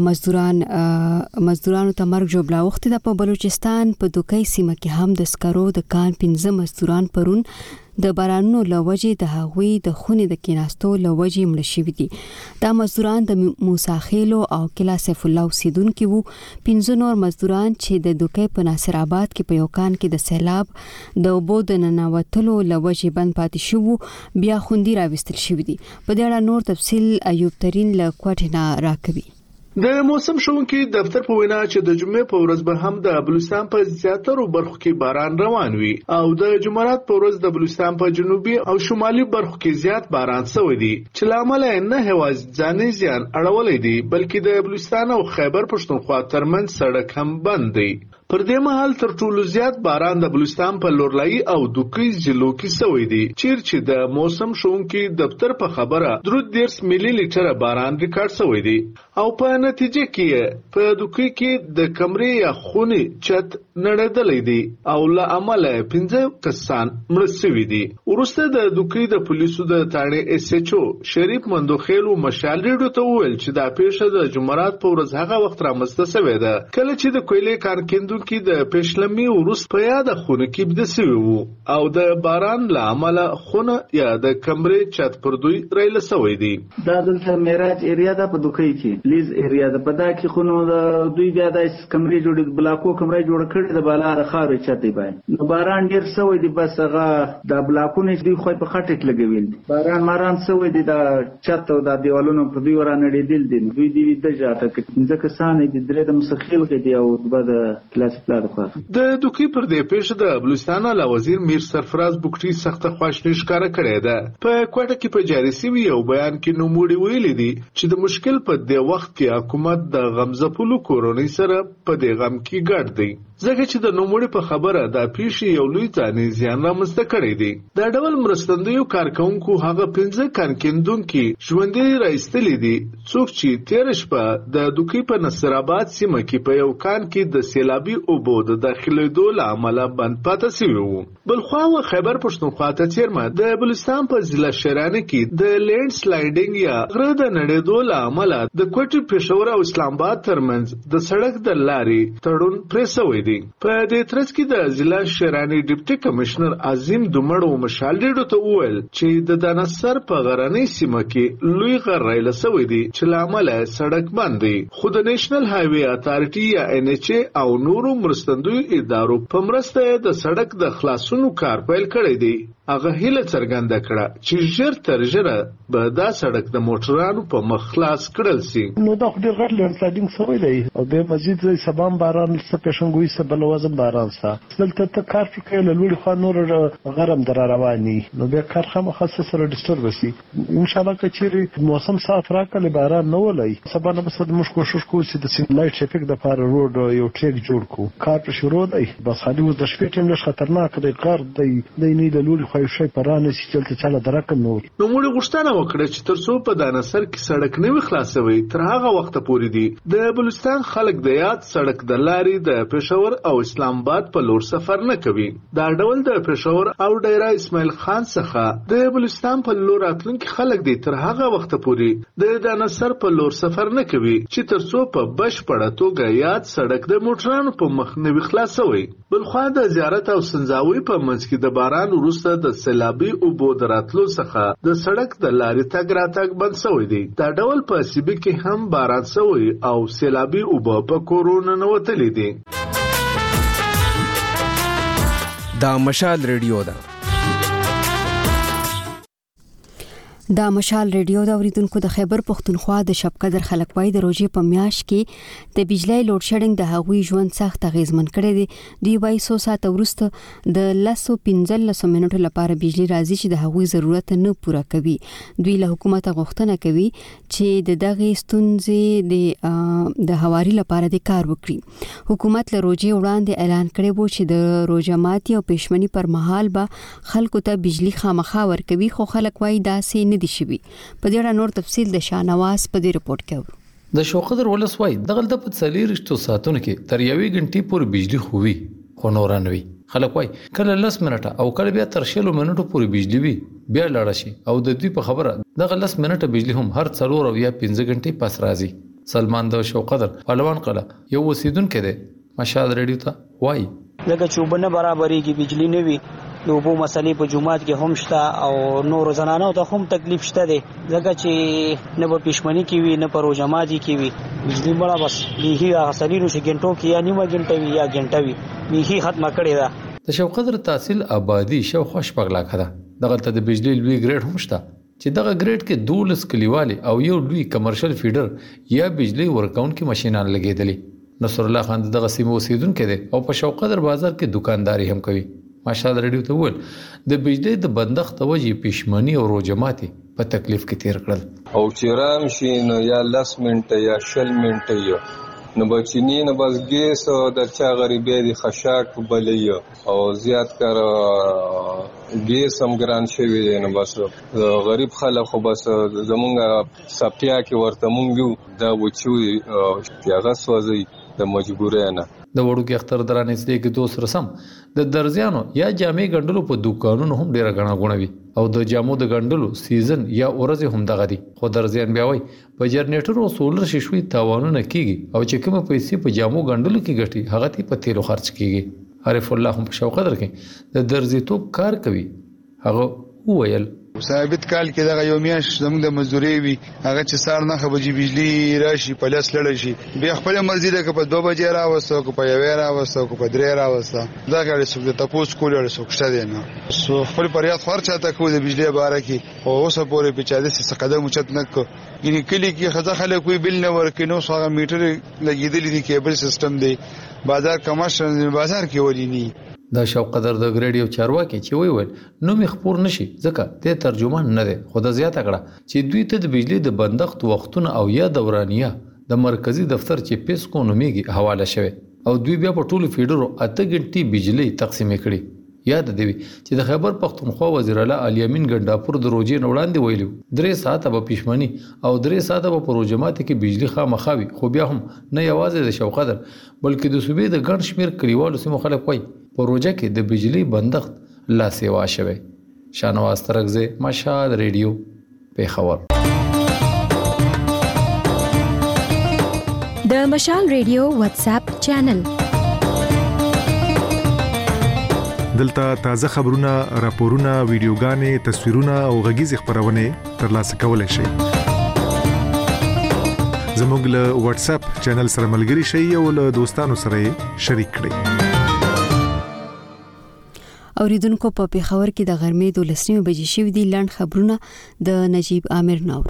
مزدورانو ته مرګ جوړ لاوخت د په بلوچستان په دوکۍ سیمه کې هم د سکرو د کان 15 مزدوران پرون د بارانونو لوجې د هغوی د خونې د کیناستو لوجې مړ شوي دي. دا مزدوران د موسی خیلو او کلا سیف الله اوسیدونکو وو. 15 نور مزدوران چې د دوکۍ په ناصر آباد کې په یو کان کې د سیلاب د اوبو د ننوتلو لوجې بند پاتې شو بیا خوندي راوستل شوي دي. په دې اړه نور تفصیل ایوب ترين له کوټه نه راکوي. د موسم شونکي دفتر په وینا چې د جمعې په ورځ به هم د بلوچستان په زیاترو برخو کې باران روان وي او د جمعرات په ورځ د بلوچستان په جنوبي او شمالي برخو کې زیات باران شوی دی چې لامل نه هواز ځاني زیان اړولې دي بلکې د بلوچستان او خیبر پښتونخوا ترمنځ سړک هم بند دی. پر دې مهال تر ټولو زیات باران د بلوچستان په لورلای او دوکۍ ضلعو کې شوی دی چې د موسم شونکي دفتر په خبره 30 ملي لیټر باران ریکارډ شوی دی او په نتیجه کې په دوکۍ کې د کمرې یا خونې چت نړیدلې دی او له عمله 15 کسان مړ شوي دي. ورسته د دوکۍ د پولیسو د تاڼې اس ایچ او شریف مندوخیل مشال ریډیو ته وویل چې دا پیښه د جمعرات په ورځ هغه وخت رامنځته شوې ده کله چې د کویلې کارکیندونکو کې د پېشلمي ورس په یاد خونه کې بده شوی وو او د باران له عمله خونه یا د کمرې چت پر دوی ریل شوی دی. دا د معراج ایریا د په دوکۍ کې لیز ایریا د په دا کې خونه د دوی بیا د کمرې جوړې بلاکو کمرې جوړ کړې د بالا رخاوي چت دی بای نو باران ډیر شوی دی بس هغه د بلاکونو دوی خو په خټه کې لګوي باران ماران شوی دی د چت او د دیوالونو پر دوی ورانړې دل دي دوی دی د جاته کې ځکه سانې د درې د مسخیل کې دی او د د دوکۍ پر دې پیښه د بلوچستان له وزیر میر سرفراز بوکټي سخت خواشنی ښکارا کړې ده. په کوټه کې په جاري سوي یو بیان کې نوموړي ویلي دي چې د مشکل په دې وخت کې حکومت د غمزپلو کورونی سره په دې غم کې ګډ دی ځکه چې د نوموړي په خبره د پیښې یو لوی ځاني زیان رامنځته کړی دی. دا ډول مرستندویو کارکونکو هغه 15 کارکیندونکو ژوندۍ راایستلې دي څوک چې 13 شپه د دوکۍ په نصر آباد سیمه کې په یو کان کې د سیلابي اوبو د داخلېدو له امله بند پاتې شوي وو. بلخوا او خیبر پښتونخوا ته چیرمه د بلوچستان په ضلع شرانه کې د لینډ سلایډینګ یا غره د نړېدو له امله د کوټې پېښور او اسلام آباد ترمنځ د سړک د لارې تړون پرې شوی شوې دي. په دې ترڅ کې د ضلع شرانی ډیپټي کمشنر عظیم دومړو مشال ډیډو ته وویل چې د دانسر په غرنۍ سیمه کې لوی غر رایله سوی دی چې لامل سړک بند دی. خو د نېشنل هایوي اتارټي یا NHA او نورو مرستندوی ادارو په مرسته د سړک د خلاصونو کار پیل کړی دی. هغه هیله څرګنده کړه چې ژر تر ژره به دا سړک د موټرانو په مخ خلاص کړل سي. نو دا خو ډېر غټ لینډسلایډینګ سوی دی او بیا مزید سبا باران څه پیشنګوي څه بل وزن باران څه دلته ته کار کوي له لوړې خوا نور غرم در رواني نو بیا کار خامخا سره ډیسټرب شي. ان شاء الله که چیرې موسم صاف راکړي باران نه ولای سبا نه بس موږ کوشش کوو چې د سیګنال ټریفیک د پاره روډ یو ټریک جوړ کو. کار په شروع دی بس خالي د شپې ټیم له خطرناک دی غر دی نه له لوړې خو شي پرانه چې چلته چاله درکم نور. نو موږ غوښتنه وکړه چې ترڅو په دانسر کې سړک نه وي خلاصوي تر هغه وخت پورې دی د بلوچستان خلک د یاد سړک د لارې د پېښور او اسلام آباد په لور سفر نه کوي. دا ډول د پېښور او ډیره اسماعیل خان څخه د بلوچستان په لور راتلونکي خلک دی تر هغه وخت پورې د دانسر په لور سفر نه کوي چې ترڅو په بشپړه توګه یاد سړک د موټرانو په مخ نه وي خلاصوي. بلخوا د زیارت او سنځاوي په منځ کې د باران وروسته د سیلابي اوبو د راتلو څخه د سړک د لارې تګ راتګ بند شوی دی. دا ډول په سیبي کې هم باران شوی او سیلابي اوبو په کورونه نوتلې دي. دا مشال ریډیو ده. دا مشال ریډیو دا اوریدونکو د خیبر پختونخوا د شپقدر خلک وای د روزي په میاش کې د بجلی لوډ شیډینګ د هغوی ژوند سخت اغیزمن کړی دی. دوی وای 100 ساعت ورسته د 15 منټو لپاره بجلی راځي چې د هغوی ضرورت نه پوره کوي. دوی له حکومت غوښتنه کوي چې د دغه ستونزې د هواري لپاره د کار وکړي. حکومت له روزي وړاندې اعلان کړی وو چې د روزه ماتي او پښمنۍ پر مهال به خلکو ته بجلی خامخا ورکوي خو خلک وای داسې دي شوی. په دې اړه نور تفصیل د شاهنواز په دې رپورت کې ورو. د شوقدر ولسوای دغه د په 40 ساعتونو کې تر 1 غنټې پورې بجلی خووي خو نور نه وي. خلک وای کله 10 منټه او کله بیا تر 6 منټو پورې بجلی وي بیا لاړ شي او د دوی په خبره دغه 10 منټه بجلی هم هر 4 او یا 5 غنټې پس راځي. سلمان د شوقدر پهلوان قلا یو وسیدونکو دی مشال ریډیو ته وای لکه چوبنه برابرېږي بجلی نه وي د اوبو مسلې په جمعات کې هم شته او نور زنانو ته هم تکلیف شته دی ځکه چې نه په پښمنۍ کې وي نه په روجماتي کې وي بجلی مړه بس بیخي غسلینو چې ګنټو کې یا نیمه ګنټه وي یا ګنټه وي بیخي ختمه کړې ده. د شوقدر تحصیل آبادی شو خوش پغلا کړه دغه ته د بجلی لوی ګریډ هم شته چې دغه ګریډ کې 12 کلیوالي او یو لوی کمرشل فیډر یا بجلی ورکاون کې ماشينان لګېدلې. نصر الله خان دغه سیمه اوسیدونکو دی او په شوقدر بازار کې دکانداري هم کوي. ماشال ریډیو ته ول د بجلی د بندښت توجه پښمنۍ او روجماتي په تکلیف کې تیر کړل او چې رام شي نو یا 10 منټه یا 20 منټه یو نو بچینی نه بس ګیس د چا غریبې دي خشاک بلې او زیات کار ګیس هم ګران شوی نو بس غریب خلک خو بس زمونږ سپیا کې ورته مونږ دا وچوي هغه سوځي د مجبورۍ نه. د وړوکی اختر درانې سړي کې دوس رسم د درزیانو یا جامې ګندلو په دکانونو هم ډیره غنا غونوي او د جامو د ګندلو سیزن یا ورځ هم دغه دي خو درزیان بیا وای په جنریټر او سولر شیشوي تاوانونه کیږي او چې کوم پیسې په جامو ګندلو کې ګټي هغه تی په تیلو خرج کیږي. عارف الله هم په شوقدر کې د درزي توپ کار کوي هغه وویل ثابت کال کې دغه یو میاش زموږ د مزدوري وي هغه چې سار نه خبري بجلی راشي په لاس لړ شي بیا خپل مرزي ده که په 2 بجې راوسته که په 1 راوسته که په 3 راوسته دا غړي څه د تاسو کولر څه کشته دي نه سو خپل پریاد خرچه تا کو د بجلی باره کې او اوسه پورې په 40 قدم چت نه کو یعنی کلی کې خزه خلک وی بل نه ورکینو څنګه میټر لګیدلی دي کیبل سیستم دی بازار کمرشل بازار کې ولینی. دا شوقدر د ګریډ یو چارواکي چې ویل نو مخپور نشي ځکه ته ترجمان نه دی خو د زیاته کړه چې دوی ته د بجلی د بندښت وختونه او یا دورانیه د مرکزی دفتر چې پیسکو نوميږي حواله شوه او دوی بیا په ټولو فیډرو 8 غنټې بجلی تقسیم کړي. یاد دی چې د خیبر پختونخوا وزیر اعلی الیامین ګنداپور د روزي وړاندې ویلو 3 ساعته په پښمنۍ او 3 ساعته په پروژمات کې بجلی خامخاوي خو بیا هم نه یوازې د شوقدر بلکې د صوبې د ګڼ شمیر کلیوالو سیمو خلک وای پروژه کې د بجلی بندښت لا سیوا شوه. شاهنواز ترغزه مشال ریډیو پیښور. د مشال ریډیو واتس اپ چینل دلته تازه خبرونه، راپورونه، ویډیوګانې، تصویرونه او غږیز خبرونه ترلاسه کولای شئ. زموږ له واتس اپ چینل سره ملګري شئ او له دوستانو سره شریک کړئ. اوریدونکو په پیښور کې د غرمې 12 بجې شوې دي. لاند خبرونه د نجیب عامر نور.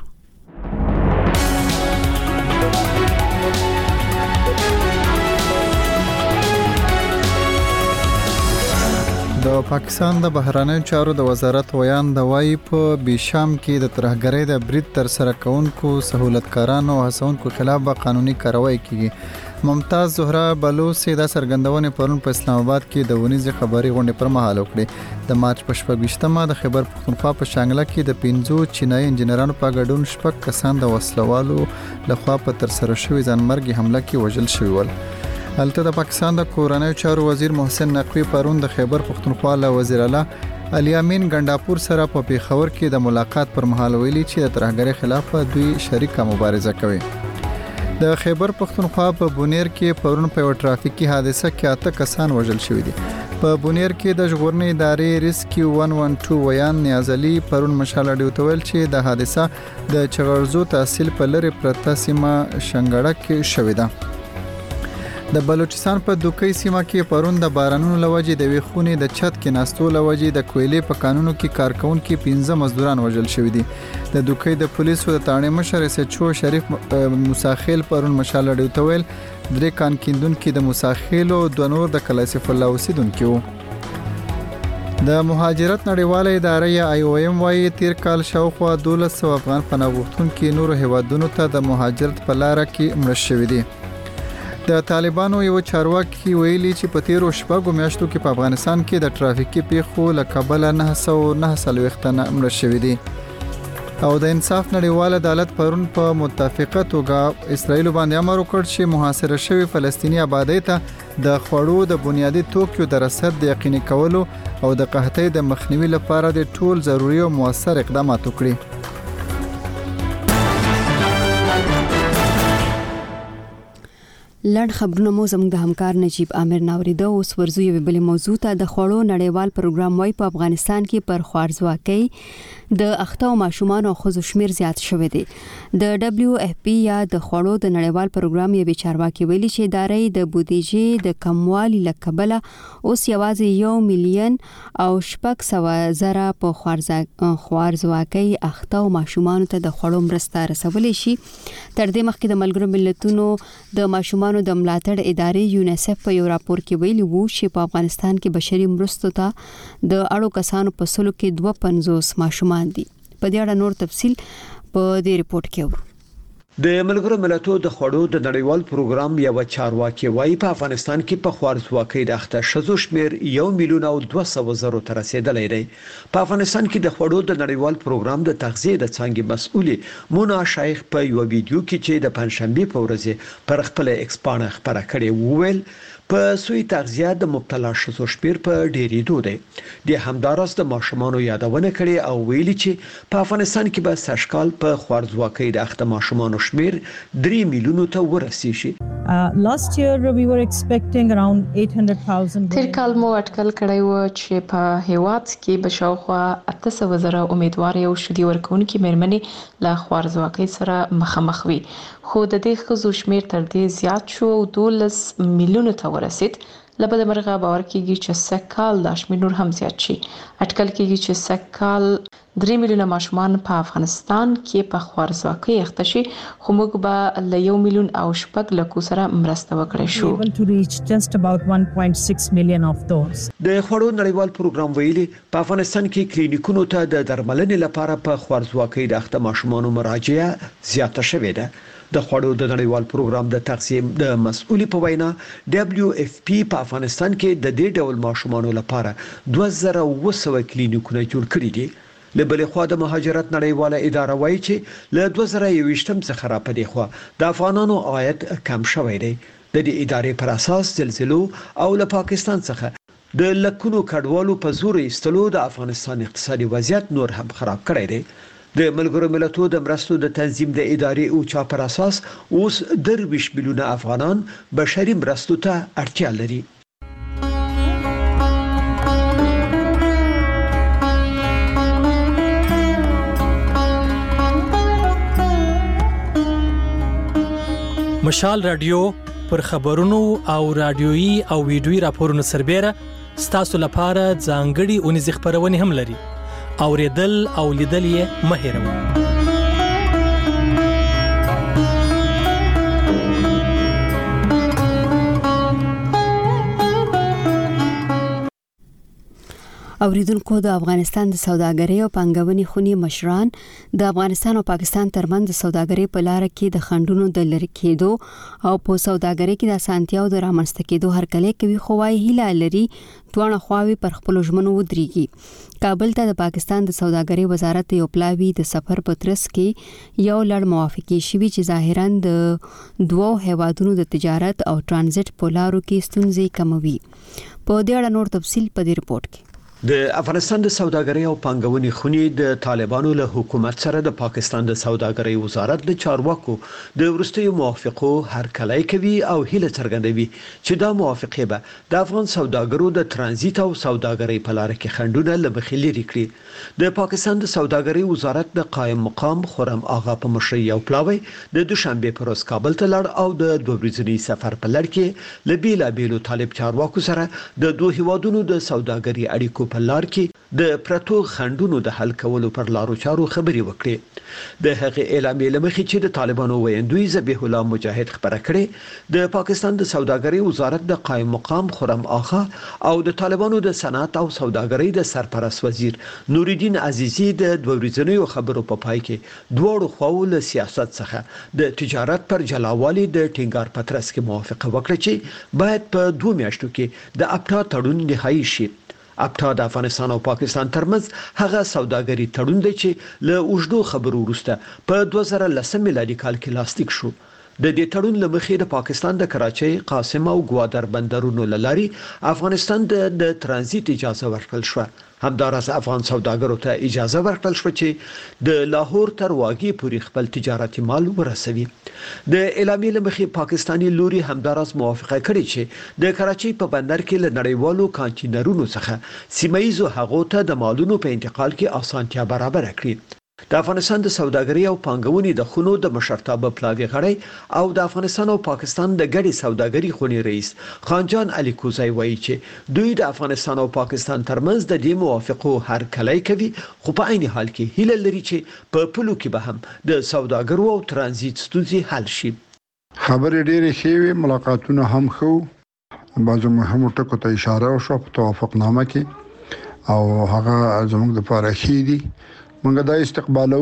د پاکستان د بهرانه چارو د وزارت ویان د وای په بیشام کې د ترهګرۍ د برید تر سره کونکو سہولتکارانو او هڅونکو خلاف به قانوني کاروایی کیږي. ممتاز زهرا بلوچ دا سرګندونه پرون په اسلام آباد کې د ونیزه خبري غونډې پر مهال وکړي. د مارچ په 28مه د خیبر پختونخوا په شانګله کې د 5 چینایي انجنیرانو په ګډون شپږ کسان د وسلوالو لخوا په تر سره شوې ځانمرګي حمله کې وژل شوي ول. البته د پاکستان د کورنۍ چارو وزیر محسن نقوی پرون د خیبر پختونخوا له وزیر اعلی الیامین ګنداپور سره په پیښور کې د ملاقات پر مهال ویلي چې د ترهګرۍ خلاف دوی شریکه مبارزه کوي. د خیبر پختونخوا په بونیر کې پرون په ټرافیکي حادثه کې 8 کسان وژل شوي دي. په بونیر کې د ژغورنې ادارې ریسکیو 112 ویان نیازلی پرون مشال اډیو تویل چې د حادثه د چغړزو تحصیل په لری پرته سیمه شنګړه کې شوې ده. د بلوچستان په دوکۍ سیمه کې پرون د بارانونو لوجې د ویخونې د چت کې ناستو لوجې د کویلې په قانونو کې کارکونکو 15 مزدوران وژل شوي دي. د دوکۍ د پولیسو د تانې مشر SHO شریف موساخیل پرون مشال اډیو تویل درې کان کیندونکو د موساخیلو د نور د کلاسف الله اوسیدونکو. د مهاجرت نړیواله اداره IOM وايي تیر کال شاوخوا 1200 افغان پناه غوښتونکو نور هیوادونو ته د مهاجرت په لار کې مړ شوي دي. د طالبانو یو چارواکي ویلي چې په تیرو شپږو میاشتو کې په افغانستان کې د ټرافیکي پیښو له کبله 909 تنه مړ شوي دي. او د انصاف نړیوال عدالت پرون په متفقه توګه اسرائیل باندې امر وکړ چې محاصره شوی فلسطینی آبادی ته د خوړو د بنیادی توکو د رسد د یقیني کولو او د قحطۍ د مخنیوي لپاره د ټول ضروري او موثر اقدامات وکړي. لاند خبرونه مو زموږ د همکار نجیب عامر ناوریده. اوس ورزو یو بل موضوع ته. د خوړو نړیوال پروګرام وايي په افغانستان کې پر خوارزواکۍ د اخته او ماشومان او ښځو شمیر زیات شوی دی. د WFP یا د خوړو د نړیوال پروګرام یو چارواکي ویلي چې ادارې د بودیجې د کموالي لکبله اوس یوازې 1 ملیون او 600,000 په خوارزواکۍ اخته او ماشومان ته د خوړو مرسته رسولې شي. تر دې مخکې د ملګرو ملتونو د ماشومان د ملاتړ ادارې یونیسف په یو راپور کې ویلي وو چې په افغانستان کې بشري مرستو ته د اړو کسانو په سلو کې 52 ماشومان دي. په دې اړه نور تفصیل په دې ریپورت کې ورو. د ملګرو ملتونو د خوړو د نړیوال پروګرام یو چارواکي وايي په افغانستان کې په خوارزواکۍ د اخته ښځو شمیر 1 ملیون او 200,000 ته رسیدلی دی. په افغانستان کې د خوړو د نړیوال پروګرام د تغذیه د څانګې مسؤلې مونا شیخ په یو ویډیو کې چې د پنځشنبه په ورځ پر خپل ایکس پاڼه خبره کړې وویل په سوی تغذیه د مبتلا شوو شمیر په ډیریدو دی. د همدارس د ماشومانو یادونه کړې او ویلي چې په افغانستان کې به سږکال په خوارزواکۍ د اخته ماشومانو شمیر 3 میلیونو ته ورسیږي. Last year we were expecting around 800,000. تیر کال مو اټکل کړی و چې په هیواد کې بشاوخوا 800,000 امیدوار یو شدي ورکونکو مېرمنې له خوارزواکۍ سره مخامخ وي. خو د دې ښځو شمیر تر دې زیات شو او 12 میلیونو ته ورسید. لبد مرغه باور کیږي چې سکهال د شمیر نور هم زیات شي. اټکل کیږي چې سکهال 3 میلیونه ماشومان په افغانستان کې په خوارزواکۍ اخته شي. خو موږ به له 1 میلیون او 6 لکو سره مرسته وکړای شو. د خوړو نړیوال پروګرام ویلي په افغانستان کې کلینیکونو ته د درملنې لپاره په خوارزواکۍ د اخته ماشومان مراجعه زیاته شوې ده. د خوړو د نړیوال پروګرام د تقسیم د مسؤلې په وینا WFP په افغانستان کې د دې ډول ماشومان لپاره 2200 کلینیکونه جوړ کړي دي. لبلې خوا د مهاجرت نړیواله اداره وایي چې له 2021 څخه را پدې خوا د افغانانو عاید کم شوی دی. د دې ادارې پر اساس زلزلو او له پاکستان څخه د لکونو کډوالو په زور ایستلو د افغانستان اقتصادي وضعیت نور هم خراب کړی دی. د ملګرو ملتونو د مرستو د تنظیم د ادارې او چا پر اساس اوس 20 میلیونه افغانان بشري مرستو ته اړتیا لري. مشال رادیو پر خبرونو او رادیويي او ویډیويي راپورونو سربېره ستاسو لپاره ځانګړي اونیز خبرونه هم لري. اوریدل او لیدل یې مه هېروئ. اوریدونکو د افغانستان د سوداګرۍ او پانګونې خونې مشران د افغانستان او پاکستان ترمنځ د سوداګرۍ په لار کې د خنډونو د لری کېدو او په سوداګرۍ کې د اسانتیاو د رامنځته کېدو هرکلی کوي، خو وايي هیله لري دوه خواوې پر خپل ژمنو ودرېږي. کابل ته د پاکستان د سوداګرۍ وزارت یو پلاوی د سفر په ترڅ کې یو لړ موافقې شوي چې ظاهراً د دوه هیوادونو د تجارت او ترانزیت په لارو کې ستونزې کموي. په دې اړه نور تفصیل په دې رپورت کې. د افغانستان د سوداګرۍ او پانګونې خونې د طالبانو له حکومت سره د پاکستان د سوداګرۍ وزارت د چارواکو د وروستیو موافقو هرکلی کوي او هیله څرګندوي چې دا موافقه به د افغان سوداګرو د ترانزیت او سوداګرۍ په لار کې خنډونه له مخې لرې کړي. د پاکستان د سوداګرۍ وزارت د قائم مقام خرم آغا په مشرۍ یو پلاوی د دوشنبه پر ورځ کابل ته لاړ او د دوه ورځني سفر په لړ کې له بیلابیلو طالب چارواکو سره د دوه هیوادونو د سوداګرۍ اړیکو په لار کې د پرتو خنډونو د حل کولو پر لارو چارو خبري وکړي. د هغې اعلامیې لمخې چې د طالبانو ویندوی ذبیح الله مجاهد خبره کړې، د پاکستان د سوداګرۍ وزارت د قائم مقام خرم آغا او د طالبانو د صنعت او سوداګرۍ د سرپرست وزیر نوردین عزیزی د دوه ورځنیو خبرو په پای کې دواړو خواو له سیاست څخه د تجارت پر جلاوالي د ټینګار پترس کې موافقه وکړه چې باید په 2 میاشتو کې د اپټا تړون نهایی شي. اپټا د افغانستان او پاکستان ترمنځ هغه سوداګري تړون دی چې له اوږدو خبرو وروسته په 2010 میلادي کال کې لاسلیک شو. د دې تړون له مخې د پاکستان د کراچۍ، قاسم او ګوادر بندرونو لاري افغانستان د ترانزیت اجازه ورکړل شو. همدارس افغان سوداګرو ته اجازه ورکړل شو چې د لاهور تر واګي پورې خپل تجارتي مال ورسوي. د اعلامیې له مخې پاکستاني لوري همدارس موافقه کړې چې د کراچۍ په بندر کې له نړیوالو کانټینرونو څخه سیمایزو هغو ته د مالونو په انتقال کې اسانتیا برابر کړي. د افغانستان د سوداګرۍ او پانګونې د خونو د مشرتابه پلاوی غړی او د افغانستان او پاکستان د ګډې سوداګرۍ خونې رئیس خانجان علي کوزای وایي چې دوی د افغانستان او پاکستان ترمنځ د دې موافقو هرکلی کوي، خو په عین حال کې هیله لري چې په پلو کې به هم د سوداګرو او ترانزیت ستونزې حل شي. خبرې ډېرې ښې وې، ملاقاتونه هم ښه، بعضو مهمو ټکو ته اشاره وشوه په توافقنامه کې او هغه زموږ لپاره ښې دي. موږ دا استقبالو،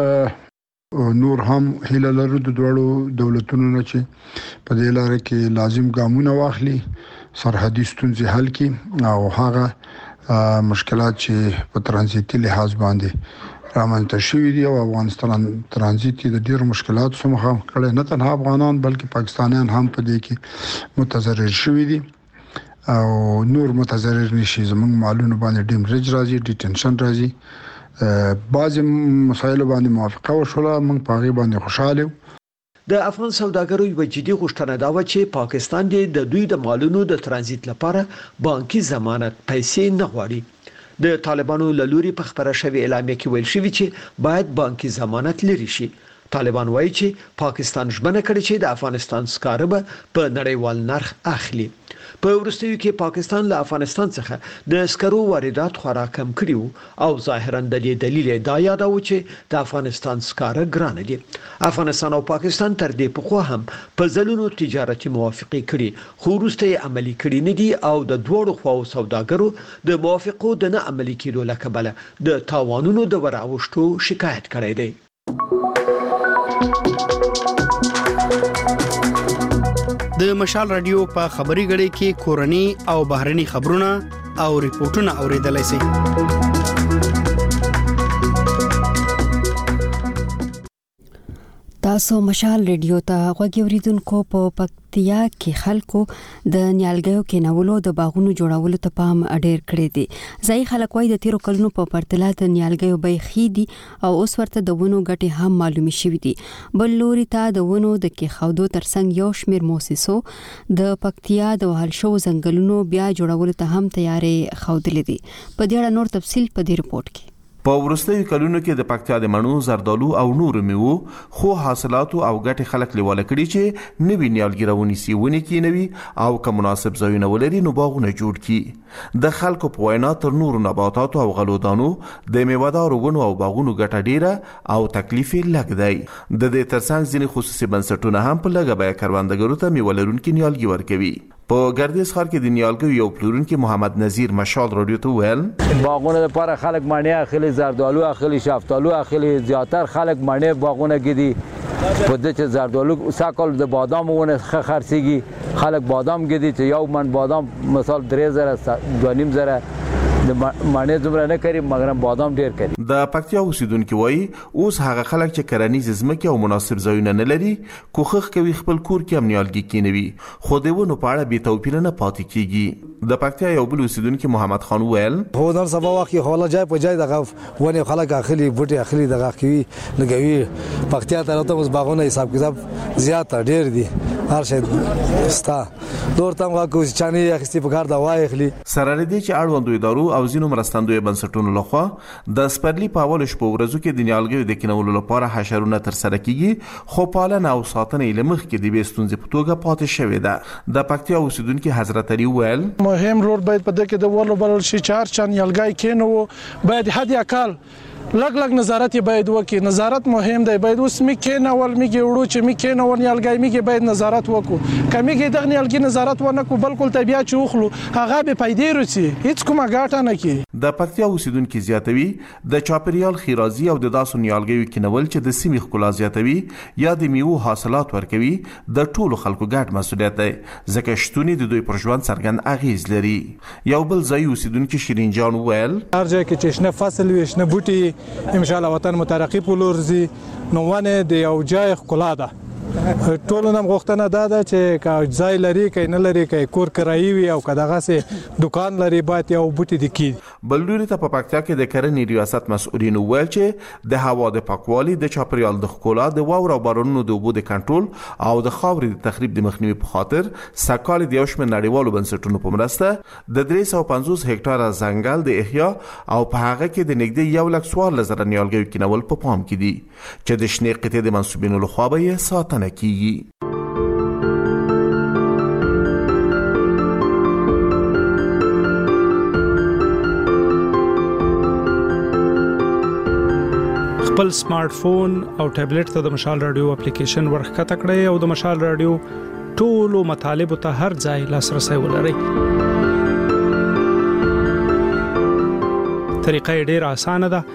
نور هم هیله لرو د دوړو دولتونو نه چې په دې لار کې لازم ګامونه واخلي، سرحدي ستونزې حل کړي او هغه مشکلات چې په ترانزیتي لحاظ باندې رامنځته شوي دي او افغانستان ترانزیت کې د ډېرو مشکلاتو سره مخ کړي، نه تنها افغانان بلکې پاکستانیان هم په دې کې متضرر شوي دي او نور متضرر نشي. زموږ مالونه باندې ډیمریج راځي، ډیټنشن راځي، بعضی مسایل باندې موافقه وشوله، موږ په هغه باندې خوشاله. د افغان سوداګرو یو جدي غوښتنه دا و چې پاکستان د دوی د مالونو د ترانزیت لپاره بانکي ضمانت پیسې نه غواړي. د طالبانو له لوري په خبره شوی اعلامیه کې ویل شوی چې باید بانکي ضمانت لري شي. طالبان وایي چې پاکستان ژمنه کړې چې د افغانستان سکاره به په نړیوال نرخ اخلي. په وروستیو کې پاکستان له افغانستان څخه د سکرو واردات خورا کم کړي او ظاهرا د دې دلیل دا یادو چې د افغانستان سکاره ګران دي. افغانستان او پاکستان تر دې پخوا هم په ځلونو تجارتي موافقې کړي، خو وروسته یې عملي کړي نه دي او د دوړو خواو سوداګرو د موافقو د نه عملي کېدو له کبله د تاوانونو د وراوښتو شکایت کړی دی. د مشال رادیو په خبري غړي کې کورني او بهرني خبرونه او ریپورتونه اوریدلای شئ. تاسو مشال ریډیو ته غوږی اوریدونکو په پکتیا کې خلکو د نیالګیو کې نولو د باغونو جوړولو ته پام ډېر کړی دی. ځای خلک وایي د تیرو کلونو په پرتله د نیالګیو بیې ښې دي او اوس ورته د ونو ګټې هم معلومې شوې دي. بل لوري ته د ونو د کېښودو ترڅنګ یو شمېر موسسو د پکتیا د وهل شوو ځنګلونو بیا جوړولو ته هم تیارې ښودلې دي. په دې اړه نور تفصیل په دې رپورت کې. په وروستیو کلونو کې د پکتیا د مڼو، زردالو او نورو میوو خو حاصلاتو او ګټې خلک لیواله کړي چې نوي نیالګي راونیسي، ونې کینوي او که مناسب ځایونه ولري نو باغونه جوړ کړي. د خلکو په وینا تر نورو نباتاتو او غلودانو د میوهدارو ونو او باغونو ګټه ډیره او تکلیف یې لږ دی. د دې ترڅنګ ځینې خصوصي بنسټونه هم په لږه بیه کروندګرو ته میوه لرونکي نیالګي ورکوي. په ګردیز ښار کې د نیالګیو یو پلورونکی محمد نذیر مشال رادیو ته وویل باغونه لپاره خلک مڼې اخلي، زردالو اخلي، شفتالو اخلي، زیاتر خلک مڼې باغونه کې دي. په دې چې زردالو ساکل د بادام ونه خرڅيږي، خلک بادام کې دي چې یو من بادام مثال 3000 2.5 د مڼې زمره نه کوي مګر بادام ډیر کوي. د پکتیا اوسیدونکو وایي اوس هغه خلک چې کرنیز ځمکې او مناسب ځایونه نه لري کوښښ کوي خپل کور کې هم نیالګي کینوي، خو د ونو په اړه بې توپیره نه پاتې کیږي. د پکتیا یو بل اوسیدونکو محمد خان ویل هو نن سبا وخت کې حواله جای په جای دغه ونه خلک اخلي، بوټي اخلي، دغه کوي لګوي. پکتیا ته راته اوس باغونه حساب کتاب زیات ډیر دي، هر شي ستا دور تم غو چاني اخستي په کار دا وای اخلي. سره لري چې اړوندو ادارو او ځینو مرستندوی بنسټونو لخوا د سپرلی په اول شپه ورځو کې د نیالګیو د کینولو لپاره حشرونه تر سره کیږي، خو پالنه او ساتنه یې لمخ کې د بیستونځ په توګه پاتې شوې ده. د پکتیا اوسیدونکو حضرت علي ویل مهم رول باید په دغه د ورلو بل شي چار چن نیالګي کینو باید حد اقل لګ نظارت باید وکړي. نظارت مهم دی، باید اوس می کینول میږي وړو چې می کینول نیالګي میږي باید نظارت وکړو. کمیږي دغه نیالګي نظارت ونه کو بالکل طبيعت چوخلو هغه به پیدا رسي، هیڅ کومه ګټه نه کوي. د پکتیا اوسیدونکو زیاتوي د چاپریال خیرازي او د داسو نیالګیو کینول چې د سیمې ښکلا زیاتوي یا د میوو حاصلات ورکوي د ټولو خلکو ګډ مسؤلیت دی، ځکه شتونی د دوی پر ژوند څرګند اغیز لري. یو بل ځای اوسیدونکو شیرین جان ویل هر ځای کې چې شنه فصل وي، شنه بوټي ان شاء الله وطن مترقی پولورزي نو ونه د یو جای ښکلا ده. ټول نن غوښتنه ده چې کا ځای لري کای نه لري کای کور کرایي وي او کداغه سه دکان لري باید یو بوټي دکی. بلوري ته په پکتیا کې د کرنې ریاست مسؤلین ویل چې د هوا د پاکوالي، د چاپریال د ښکلا، د واورو او بارانونو د اوبو د کنټرول او د خاورې د تخریب د مخنیوي په خاطر سکهال د یو شمېر نړیوالو بنسټونو په مرسته د 350 هکتاره ځنګل د احیا او په هغه کې د نږدې 1,14,000 نیالګیو کینول په پام کې دي چې د شنې قطعې د منسوبینو لخوا به یې ساتنه کیږي. خپل سمارټ فون او ټابلیټ ته د مشال رادیو اپلیکیشن ورخته کړئ او د مشال رادیو ټولو مطالب ته هر ځای لاسرسي ولرئ. طریقه ډیره اسانه ده.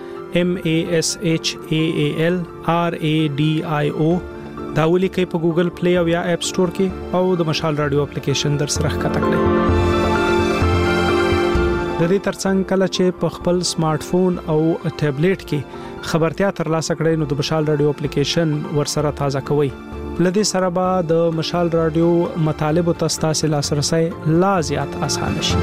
MASHAAL RADIO دا ولیکئ په ګوګل پلی او یا اپ سٹور کې او د مشال رادیو اپلیکیشن در سره ښکته کړئ. د دې ترڅنګ کله چې په خپل سمارټ فون او ټابلیټ کې خبرتیا ترلاسه کړئ نو د مشال رادیو اپلیکیشن ور سره تازه کوئ. لدې سره به د مشال رادیو مطالب او تاسو لاسرسي لا زیات اسانه شي.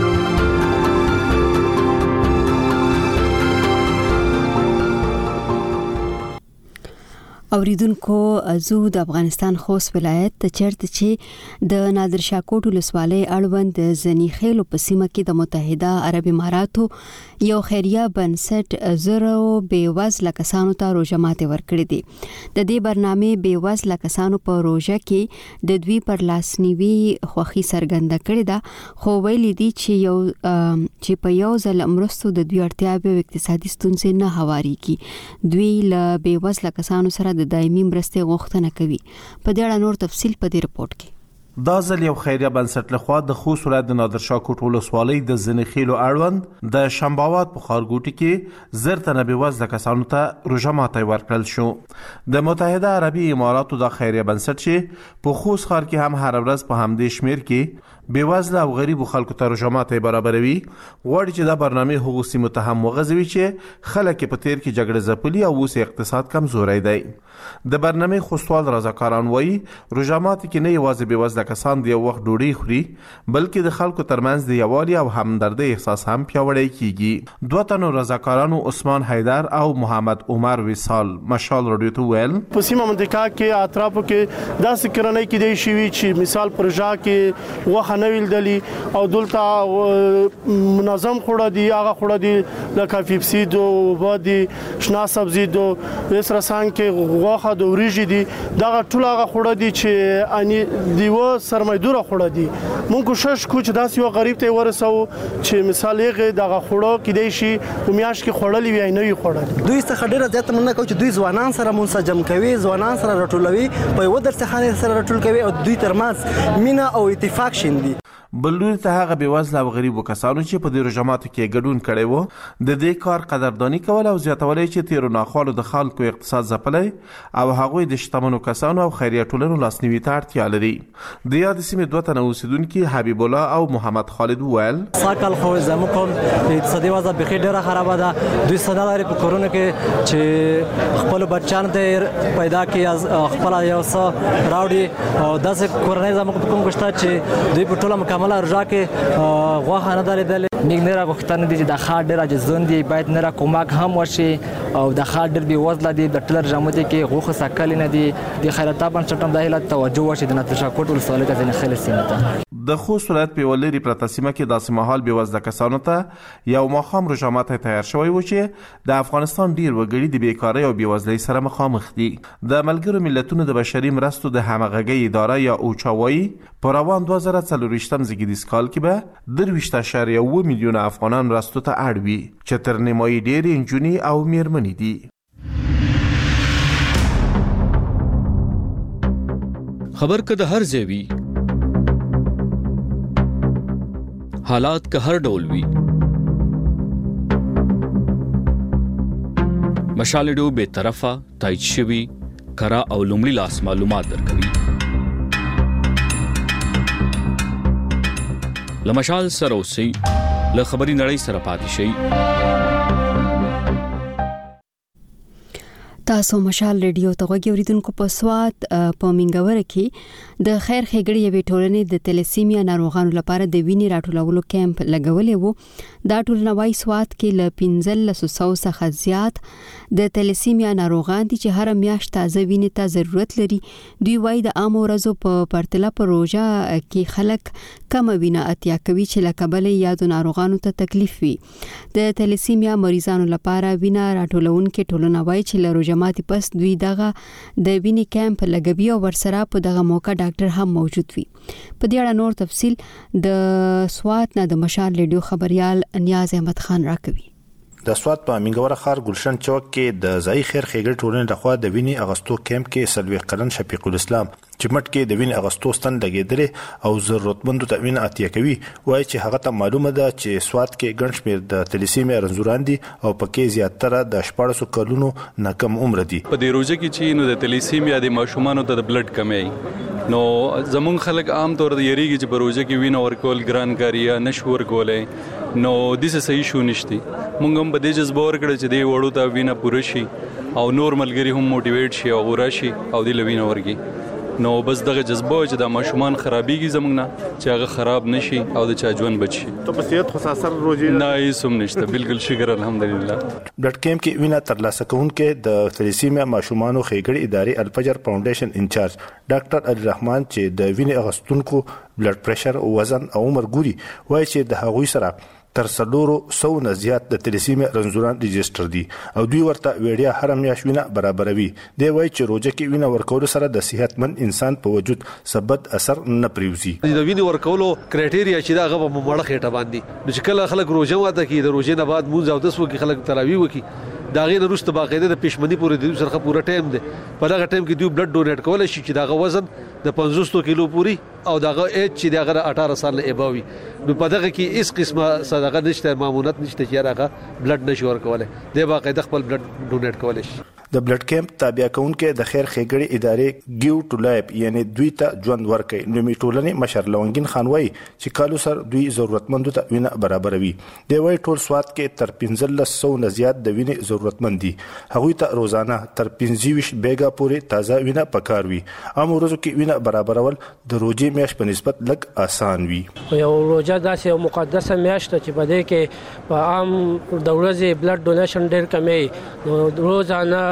اوریدونکو زو د افغانستان خوست ولایت ته چرته چې د نادر شاه کوټ ولسوالۍ اړوند د زنیخیلو په سیمه کې د متحده عرب اماراتو یو خیریه بنسټ زرو بیوزله کسانو ته روزه ماته ورکړې دي. د دې برنامه بیوزله کسانو په روزه کې د دوی پر لاسنیوي خوخي سرګنده کړې ده، خو ویلي دي چې په یو ځل امرستو د دوی اړتیاوې اقتصادي ستونزې نه هواريږي. دوی له بیوزله کسانو سره د دایمي مرستې غوښتنه کوي. په دې اړه نور تفصیل په دې رپورت کې. دا ځل یو خیریه بنسټ لخوا د خوست ولایت د نادر شاه کوټ ولسوالۍ د زنیخیلو اړوند د شمباوات په ښارګوټي کې زر تنه بېوزله کسانو ته روژه ماتی ورکړل شو. د متحده عربي اماراتو دا خیریه بنسټ چې په خوست ښار کې هم هر ورځ په همدې شمیر کې بېوزله او غریبو خلکو ته روژه ماتی برابروي، غواړي چې دا برنامه هغو سیمو ته هم وغځوي چې خلک په تیر کې جګړه ځپلي او اوس اقتصاد کمزوری دی. د برنامه خوستوال رضاکاران وایي روژه ماتي کې نه یوازې بېوزله کسان د یو وخت ډوډۍ خوري بلکې د خلکو ترمنځ د یووالي او همدردۍ احساس هم پیاوړی کیږي. دوه تنو رضاکارانو عثمان حیدر او محمد عمر وصال مشال رادیو ته ویل په سیمه منطقه کې اطرافو کې داسې کرنۍ کې دی شوي چې مثال پروژه کې وخت نه ویلدلی او دلته منظم خوړه دي هغه خوړه دي لکه پیپسي دو وبدي شنه سبزي دو وسره سانکه غوخه د وریجې دي دا ټول هغه خوړه دي چې اني دیو سرمایدوره خوړه دي مونږ کوشش کوو چې داسې یو غریب ته ورسو چې مثال یې دغه خوړه کې دی شي میاش کې خوړلې وي نه وي خوړل دوی څخه ډیره زیات مننه کوي چې دوی ځوانان سره منسجم کوي ځوانان سره راټولوي په یو درسخانه سره راټول کوي او دوی ترمنځ مینا او اتفاق شیندي بلور ته هغه بیوزله او غریبو کسانو چې په دې رجماتو کې ګډون کړي وو د دې کار قدردانی کول او زیاتولای چې تیر ناخوالو د خلکو اقتصاد ځپلای او هغه د شتمنو کسانو او خیریه ټولنو لاسنیوي ته اړتیا لري د یاد سیمې دوه تنه اوسیدونکو حبیب الله او محمد خالد وویل ساکل خو زموږ اقتصادي وضع بخیر ډیره خراب ده دوی ساده لري په کورونه کې چې خپل بچان ته پیدا کې از خپل یو څه راوړي او داسې کورنۍ زموږ کوم غشته چې دوی په ټوله مکمل ارجا کې غوښه نه درېدل موږ نه راغوښتنه دي چې د خاط ډیر عجزون دي باید نه را کومک هم وشي او د خاط ډیر بي وزله دي د ټلر جامته کې غوښه سکل نه دي د خیرات بنسټم د هیله توجه وشي د نتیجه کوټ ولسوالۍ ته نه خلک سیمه د خوست ولایت په ولری پرتسیمه کې داسې مهال به وزله کسانو ته یو مخام رجامات تیار شوی و چې د افغانستان ډیر وګړي د بیکاری او بیوزلۍ سره مخامخ دي د ملګرو ملتونو د بشري مرستو د همغږي اداره یا اوچاوي په روان 2024 زیږدیز کال کې به 23.1 میلیون افغانان مرستو ته اړ وي چې تر نیمایي ډېرې نجونې او میرمنې دي خبر که د هر ځای وي حالات که هر ډول وي مشال ډیو به طرفه تایید شوی کرا او لومړی لاس معلومات درکوي لمشال سره اوسئ له خبري نړۍ سره پاتې شئ تاسو مشال ریډیو ته غوږی اوریدونکو په سواد په منګوره کې د خیر ښېګړې یوې ټولنې د تلسیمیا ناروغانو لپاره د وینې راټولولو کیمپ لګولې وو دا ټولنه وايي سواد کې ل 1500 څخه زیات د تلسیمیا ناروغان دي چې هر میاشت تازه وینې ته ضرورت لري دوی وايي د عام ورځو په پرتله پروژه کې خلک کم وینه اتیا کوي چې لکبلې یادو ناروغانو ته تکلیف وي د تلسیمیا مریضانو لپاره وینه راټولونکو ټولنه وايي چې له ماتي پس دوی دغه د وینې کیمپ لګوي او ورسره په دغه موقع ډاکټر هم موجود وي په دې اړه نور تفصيل د سواد نه د مشال ریډیو خبريال نیاز احمد خان راکوي د سواد په منګوره خار ګلشن چوک کې د ځای خیر ښېګړې ټولنې لخوا د وینې اغستو کیمپ کې سلوي قرن شفیق الاسلام چې مټ کې د وینې اغستو ستن لګېدلې او ضرورتمندو ته وینې اتیا کوي وایي چې هغه ته معلومه ده چې سواد کې ګڼ شمېر د تلسیمیا رنځوران دي او پکې زیاتره د 14 کلونو نه کم عمر دي په دې روزه کې چې نو د تلسیمیا د ماشومانو ته د بلډ کمی نو زمون خلک عام طور د یریږي چې په روزه کې وینه ورکول ګران کاری یا نشور کولای نو د څه صحیح شو نشتی مونږ هم په دې جذبه ورکړه چې دی وړو ته وینه پوره شي او نور ملګری هم موټیویټ شي او راشي او دی لوینه ورګي نو بس دغه جذبه چې د ماشومان خرابېږي زمونږ نه چې هغه خراب نشي او د چا ژوند بچي ته په صحت خصاصر روزي نه یې سم نشته بالکل شکر الحمدلله بلډ کیمپ کې وینه ترلاسه کوونکې د تلسیمیا ماشومانو ښېګړې ادارې الفجر فاونډیشن انچارج ډاکټر علي رحمان چې د وینې اغستونکو بلډ پریشر او وزن او عمر ګوري وایي چې د هغوی سره تر 300 نه زیات د تلسیمیا رنځوران ريجستره دي او دوی ورته ویډیا هر میاشت وینه برابروي دی وایي چې روزه کې وینه ورکول سره د صحتمند انسان په وجود ثبت اثر نه پریوزي د وینې ورکولو کرایټیریا چې دا غو مړه خېټه باندې نو چې کله خلک روزه واته کې د روزه نه بعد مونږ او د سو کې خلک تراوی وکي دا غي وروسته باقاعده د پښمنی پورې د سرخه پوره ټایم دی په دا ټایم کې دوی بلډ ډونیټ کول شي چې دا وزن د 500 کیلو پوری او دا ایج چې دا 18 سال ایباوي نو په دغه کې هیڅ قسمه صدقه نشته مامونت نشته چې راغه بلډ نشي ورکوله دی باقاعده خپل بلډ ډونیټ کول شي د بلډ کیمپ تابع کونکو د خیر ښېګړې ادارې ګیو ټو لایف یعنی دوی ته ژوند ورکړي نو می ټولنې مشر لونګین خان وای چې کالو سر دوی ضرورتمندو ته وینه برابروي دی وای ټول سواد کې تر 1500 نه زیات د وینې ضرورتمند دي هغوی ته روزانه تر 25 بیګه پورې تازه وینه پکاروي عام ورځو کې وینه برابرول د روزي میاشت په نسبت لږ آسان وي یو روزه داسې مقدسه میاشت چې په دې کې په عام د ورځې بلډ ډونیشن ډېر کمی روزانه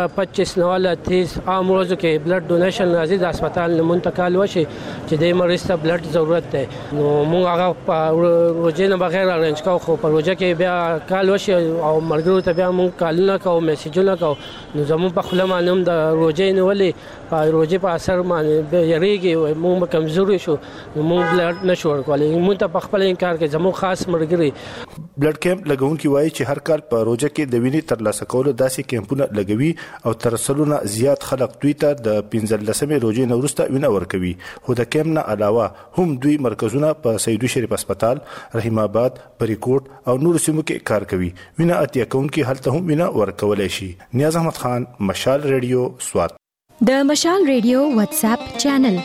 25 نواله 30 عام ورځو کې بلډ ډونیشن راځي د هسپتال نه منتقال وشي چې د مریض ته بلډ ضرورت دی نو موږ هغه روزه نه بغیر ارنج کوو خو په روزه کې بیا کال وشي او مرګرو ته بیا موږ کالونه کوو میسیجونه کوو نو زموږ په خپل معلوم د روزه نه ولې په روزه په اثر باندې یریږي موږ کمزوري شو موږ بلډ نشو ورکولای موږ ته په خپل انکار کې زموږ خاص مرګري بلډ کیمپ لګونکي وایي چې هر کال په روزه کې د وینې ترلاسه کولو داسې کیمپونه لګوي او تر سلونه زیات خلک دوی ته د 15مې روزې نه وروسته وینه ورکوي خو د کیمپ نه علاوه هم دوی مرکزونه په سیدو شریف هسپتال رحیم آباد بریکوټ او نور سیمو کې کار کوي وینه اتیا کوونکي هلته هم وینه ورکولای شي نیاز احمد خان مشال ریډیو سوات د مشال ریډیو واتس اپ چینل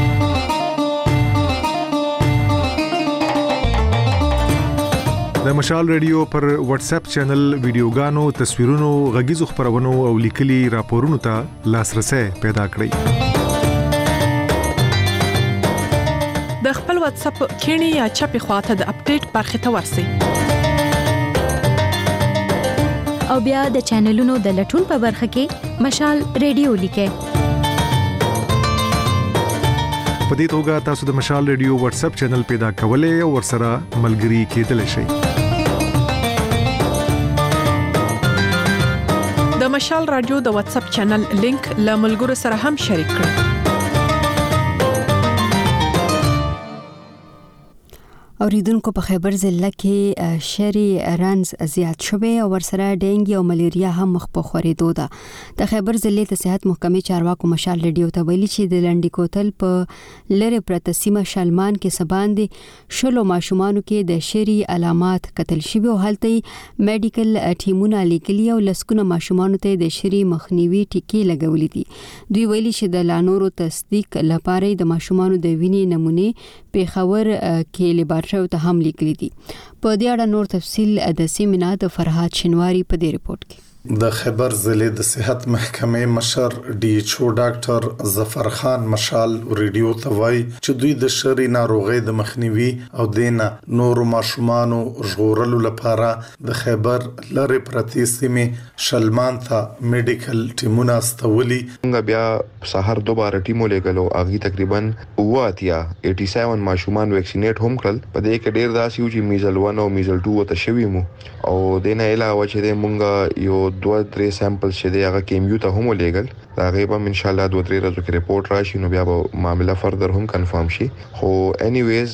د مشال ریډیو پر واتس اپ چینل ویډیوګانو تصویرونو غږیزو خبرونو او لیکلي راپورونو ته لاسرسي پیدا کړئ د خپل واتس اپ کینی یا چپی خواته د اپډیټ برخه ته ورسئ او بیا د چینلونو د لټون په برخه کې مشال ریډیو لیکئ په دې توګه تاسو د مشال ریډیو واتس اپ چینل پیدا کولای او ورسره ملګري کېدلی شئ د مشال رادیو د واتس اپ چینل لینک له ملګرو سره هم شریک کړئ اوریدونکو په خیبر ضلع کې شری رنز زیات شوه او ورسره ډینګي او ملیریا هم مخ په خورېدو ده د خیبر ضلع د صحت محکمې چارواکو مشال ریډیو ته ویلي چې د لنډی کوتل په لری پرته سیمه شلمان کې سباندې شلو ماشومانو کې د شری علامات قتل شوی او هلته میډیکل ټیمونه لیکلي او لسکونه ماشومانو ته د شری مخنیوي ټیکي لګولې دي دوی ویلي چې د لانورو تصدیق لپاره د ماشومانو د وینې نمونه پیښور کې لیبارټري ته هم لیکلي دي په دې اړه نور تفصیل د سیمینار د فرهاد شنواری په دې ریپورت کې د خیبر ضلع د صحت محکمې مشر ډي ایچ او ډاکټر ظفر خان مشال ریډیو ته وایي چې دوی د شری ناروغۍ د مخنیوي او دینه نور ماشومانو ژغورلو لپاره د خیبر لری پرتی سیمې شلمان ته میډیکل ټیمونه استولي موږ بیا سحر دوباره ټیمو لګلو اغي تقریبا 87 ماشومان ویکسینیټ هم کړل په دې کې ډیر داسې و چې میزل 1 او میزل 2 ته شوی مو او دینه علاوه چې موږ یو 2-3 سیمپل چې دی هغه کیمیو ته هم ولېګل دا غیبه ان شاء الله 2-3 ورځې کې ریپورت راشي نو بیا به معاملې فردر هم کنفرم شي خو انیویز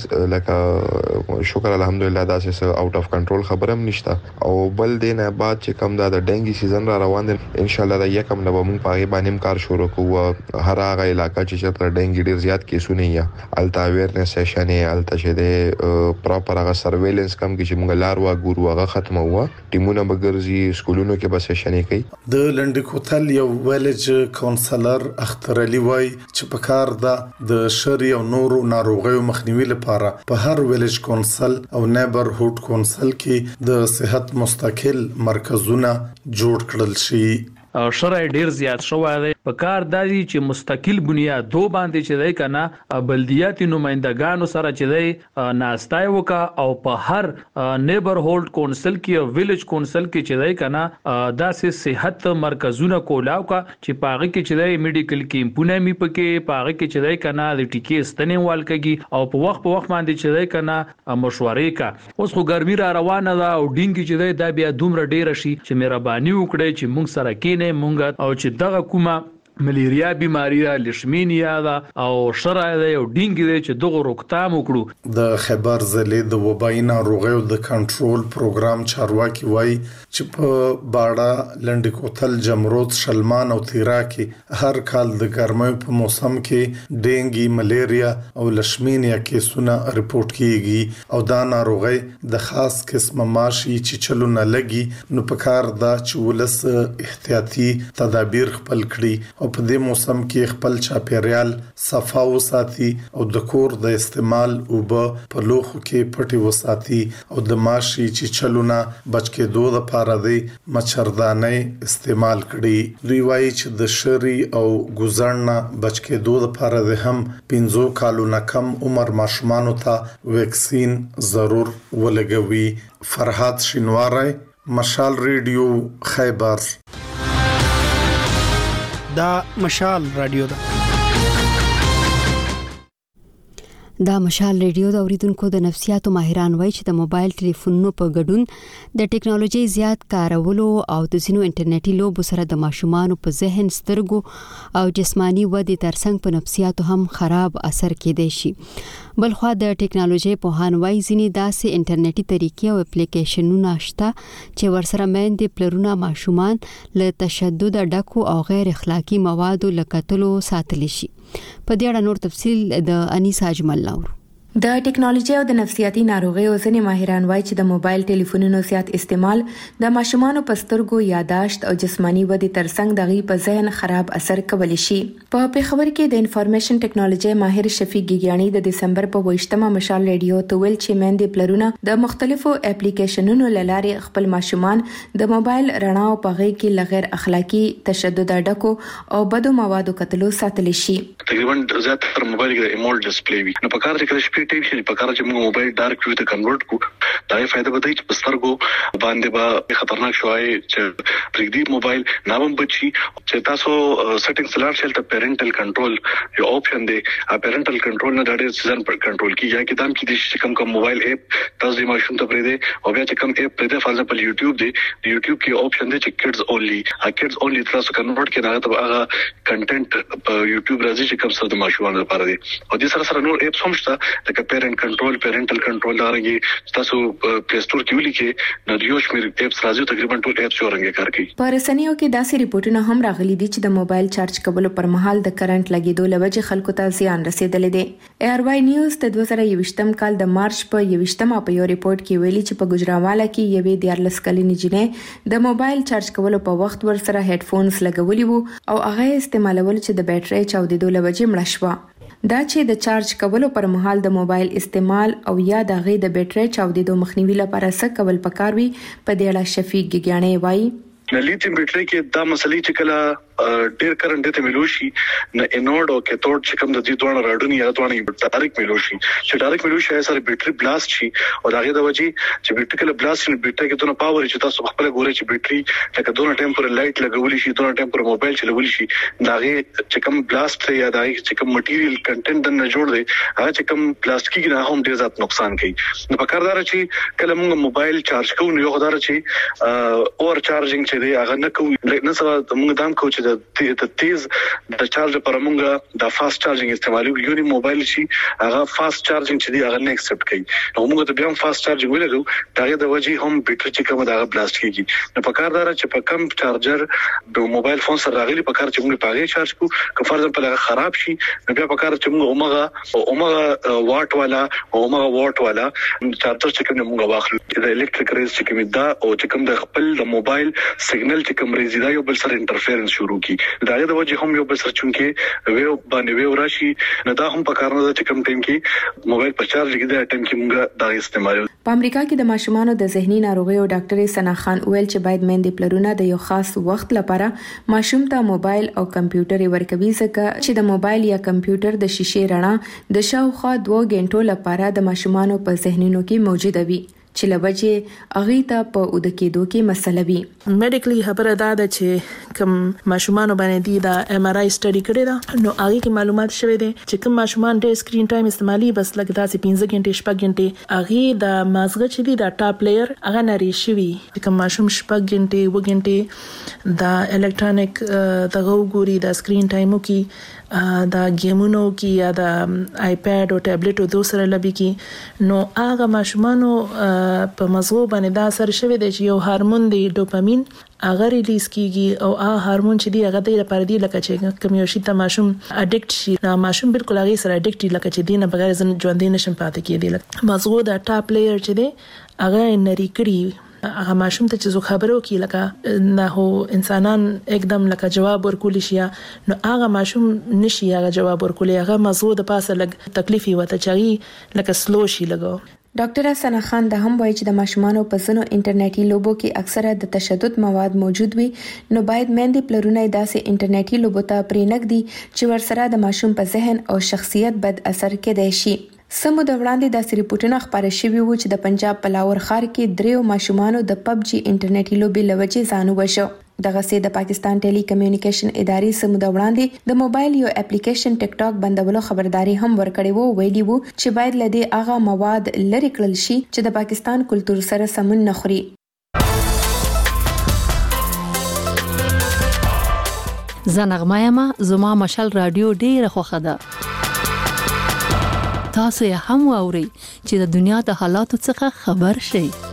لکه شکر الحمدلله دا څه اوټ اف کنټرول خبره هم نشته او بل دینه بعد چې کوم دا د ډنګي سیزن را روان دي ان شاء الله دا یکم نه به موږ پاره باندې کار شروع کوو هر هغه علاقې چې تر ډنګي ډیر زیات کیسونه یا التا اویرنس سیشن التا چې دی پراپر هغه سرویلنس کم کې چې موږ لار وا ګورو هغه ختمه هوا ټیمونه بګرځي سکولونو کې سیشن کوي د لنډی کوتل یو ویلج کونسلر اختر علي وای چې په کار د شری او نورو ناروغیو مخنیوي لپاره په هر ویلج کونسل او نیبرهود کونسل کې د صحت مستقل مرکزونه جوړ کړل شي شرای ډیر زیات شوی دی په کار دادی چې مستقل بنیاد دو باندې چې دی کنه بلدیاتي نمائندګانو سره چې دی ناستای وکا او په هر نیبرهود کونسل کې او ویلیج کونسل کې چې دی کنه داسې صحت مرکزونه کولاو کا چې پاغه کې چې دی میډیکل کیمپونه می پکې پاغه کې چې دی کنه د ټیکې ستنې والکږي او په وخت باندې چې دی کنه مشورې کا اوس خو ګرمي را روانه ده او ډینګ چې دی دا بیا دومره ډیر شي چې مهرباني وکړي چې موږ سره کې مونږ او چې دغه کومه ملیریا بیماری ده لیشمینیا ده او شرای ده او ډینګ ده چې دغه روکتام وکړو د خیبر ضلع د وبایي ناروغیو د کنټرول پروګرام چارواکي وایي چې په باړه لنډی کوتل جمرود شلمان او تیرا کې هر کال د ګرمۍ په موسم کې ډینګي ملیریا او لیشمینیا کیسونه رپورت کیږي او دا ناروغي د خاص قسمه ماشي چې چلو نه لګي نو په کار دا چې ولس احتیاطي تدابیر خپل کړي او په دې موسم کې خپل چاپیریال صفا وساتي او د کور د استعمال او په لوخو کې پټي وساتي او د ماشي چې چلونه بچ کې دوه لپاره دی مچردانې استعمال کړي دوی وایي چې د شری او ګزړنه بچ کې دوه لپاره دی هم 15 کالونه کم عمر ماشومان ته ویکسین ضرور ولګوي فرهاد شنواری مشال ریډیو خیبر دا مشال رادیو ده. دا مشال ریډیو د اوریدونکو د نفسیاتو ماهران وایي چې د موبایل ټلیفونونو په ګډون د ټیکنالوژي زیات کارولو او د ځینو انټرنیټي لوبو سره د ماشومانو په ذهن، سترګو او جسمانی ودې ترڅنګ په نفسیاتو هم خراب اثر کېدای شي. بلخوا د ټیکنالوژي په هانوي ځینې داسې انټرنیټي طریقې او اپلیکیشنونه شته چې ورسره میندې پلرونه ماشومان له تشدد ډکو او غیر اخلاقی موادو لکتلو ساتلی شي. په دې اړه نور تفصیل د انیسا اجمل لاور. د ټیکنالوژي او د نفسیاتي ناروغیو ځینې ماهران وایي چې د موبایل ټلیفونونو زیات استعمال د ماشومانو په سترګو، یاداشت او جسمانی ودې ترڅنګ د غي په ذهن خراب اثر کولی شي. په پیښور کې د انفارمیشن ټیکنالوژي ماهر شفیق ګیګیانی د دسمبر په 28مه مشال ریډیو ته ویل چې میندې پلرونه د مختلفو اپلیکیشنونو لارې خپل ماشومان د موبایل رڼا او په غي کې لغیر اخلاقی، تشدد ډکو او بدو موادو کتلو ساتلی شي. تقریبا زیات تر موبایل کې ایمولډ ډسپلی وي. نو په کار کې ټیم شي په کار چې موږ موبایل ډارک ویو ته کنورټ کو دا یې فائدہ بده چې پسترګو باندې به خطرناک شوی چې پرېږدي موبایل نامم بچي چې تاسو سیټینګز لار شل ته پیرنټل کنټرول یو آپشن دی. پیرنټل کنټرول نه ډېر سیزن پر کنټرول کیږي چې دام کې د کوم موبایل اپ تاسو د ماشوم ته پرې دی او بیا چې کوم اپ پرې دی فار ایگزامپل یوټیوب دی یوټیوب کې آپشن دی چې کډز اونلی تاسو کنورټ کړئ هغه ته هغه کنټینټ په یوټیوب راځي چې کوم څه د ماشومان لپاره دی او د سره نور اپس هم شته لکه پیرنټل کنټرول دارنګي تاسو پلی سٹور کې ولیکې نو یو شمیر اپس راځي تقریبا ټول اپس ورنګ کار کوي. په رسنیو کې داسې ریپورتونه هم راغلي دي چې د موبایل چارج کولو پر مهال د کرنٹ لګیدو لوجه خلکو ته زیان رسیدلی دی. ایر وای نیوز د 2021م کال د مارچ په 21مه په یو ریپورت کې ویلي چې په ګجراواله کې یوې 14 کلنې جنې د موبایل چارج کولو په وخت ورسره هډفونز لګولي وو او هغه استعمالول چې د بیټرۍ چاودېدو لوجه مړه شوه. دا چې د چارج کولو پر مهال د موبایل استعمال او یا د غي د بیټرۍ چاودېدو مخنیوي لپاره څه کول پکار وي په دې اړه شفیق ګیګیانی وایي. لیتیم بیټرۍ کې دا مسلې چې کله ډیر کرنٹ ته ملوشي نه انورډ او کیتود چې کوم د دې دوه راډونی یا دوه ډایرکټ ملوشي چې ډایرکټ ملوشي سره بیټری بلاست شي او داغه د وجې چې بیټری کله بلاست شي بیټری کې دونه پاور چې تاسو خپل ګورئ چې بیټری لکه دونه ټیمپر لایټ لګول شي دونه ټیمپر موبایل چلول شي داغه چې کوم بلاست یا داغه چې کوم مټیریل کنټینټ نه جوړ دی هغه چې کوم پلاستیکي نه هم ډیر زیات نقصان کوي. نو په کار دار چې کله موږ موبایل چارج کوو نو یو خدای چې اور چارجینګ چې دی هغه نه کوو نه سره موږ دام کوو د تیز د چارج پر موږ د فاست چارجینګ استعمالو یو موبایل شي هغه فاست چارجینګ چې دی هغه نه ایکسپټ کوي. نو موږ ته بیا فاست چارجینګ ولګو داغه د وجې هم بیټری چې کومه داغه بلاست کیږي. نو په کار دار چې په کم چارجر د موبایل فون سره راغلي په کار چې موږ پاغه چارج کو که فرض په لغه خراب شي نو بیا په کار چې موږ اومغه واټ والا اومغه واټ والا چارجر چې کوم موږ واخلو د الکتریک ریز چې کوم دا او چې کوم د خپل د موبایل سیګنل چې کوم ریز دا یو بل سره انټرفیرنس شروع کی داغه د وجه هم یو بل سره چونکه ویو باندې ویو راشي نه دا هم په کار نه چې کوم ټیم کې موبایل په چارج کې د ټیم کې موږ دا استعمال. په امریکا کې د ماشومانو د ذهني ناروغیو ډاکټر سنا خان ویل چې باید میندې پلرونه د یو خاص وخت لپاره ماشوم ته موبایل او کمپیوټر ورکوي ځکه چې د موبایل یا کمپیوټر د شیشې رڼا د شاوخوا 2 غنټو لپاره د ماشومانو په ذهنونو کې موجوده وي چې لوجه اغه ته په اود کېدو کې مسله وي. میډیکلی خبره ده چې کوم ماشومان باندې دی دا ام ار آی سټډي کړی دا نو هغه کې معلومات شوه دي چې کوم ماشومان ډېر سکرین ټایم استعمالي بس لکه تاسو 15 غنټې شپږ غنټې هغه د مازغه چې دی دا ټاپ لیئر هغه نری شوی کوم ماشوم شپږ غنټې و غنټې دا الکترونیک دغه ګوري دا سکرین ټایمو کې دا گیمونو کې یا دا آیپاد او ټابلیټ او دوسره لبي کې نو هغه ماشومانو په مزغو باندې دا اثر شوی دی چې یو هورمون دی ډوپامین هغه ریلیز کیږي او هغه هورمون چې دی هغه د لپاره دی لکه چې کوم یو شی ته ماشوم اډیکټ شي نو ماشوم بالکل هغه سره اډیکټ لکه چې دینه بغیر ژوند نشم پاتې کېدی لکه مزغو دا ټاپ لیئر چې دی هغه نری کړی هغه ماشوم ته چې زو خبرو کې لکه نه هو انسانان एकदम لکه جواب ورکول شي نو هغه ماشوم نشي هغه جواب ورکول هغه مزغو د پاسه لګ تکلیفي وته چغي لکه سلو شي لګو. ډاکټر سنا خان د هم وایي چې د ماشومانو په ځینو انټرنیټي لوبو کې اکثره د تشدد مواد موجود وي نو باید میندې پلرونه داسې انټرنیټي لوبو ته پرېنږدي چې ورسره د ماشوم په ذهن او شخصیت بد اثر کېدای شي. سمو د وړاندې د ریپورتونو خبره شوی و چې د پنجاب په لاور ښار کې 3 ماشومانو د PUBG انټرنیټي لوبي لوجه ځانو وشو. دغه سي د پاکستان ټيلي کمیونیکیشن ادارې سموده وړاندې د موبایل یو اپلیکیشن ټیک ټاک بندولو خبرداري هم ورکړې وو، ویلي وو چې باید لدی هغه مواد لری کړل شي چې د پاکستان کلتور سره سمون نه خوري. زنغمایما زما مشال رادیو ډیره خوښه ده. تاسو یې هم واورئ چې د دنیا د حالاتو څخه خبر شئ.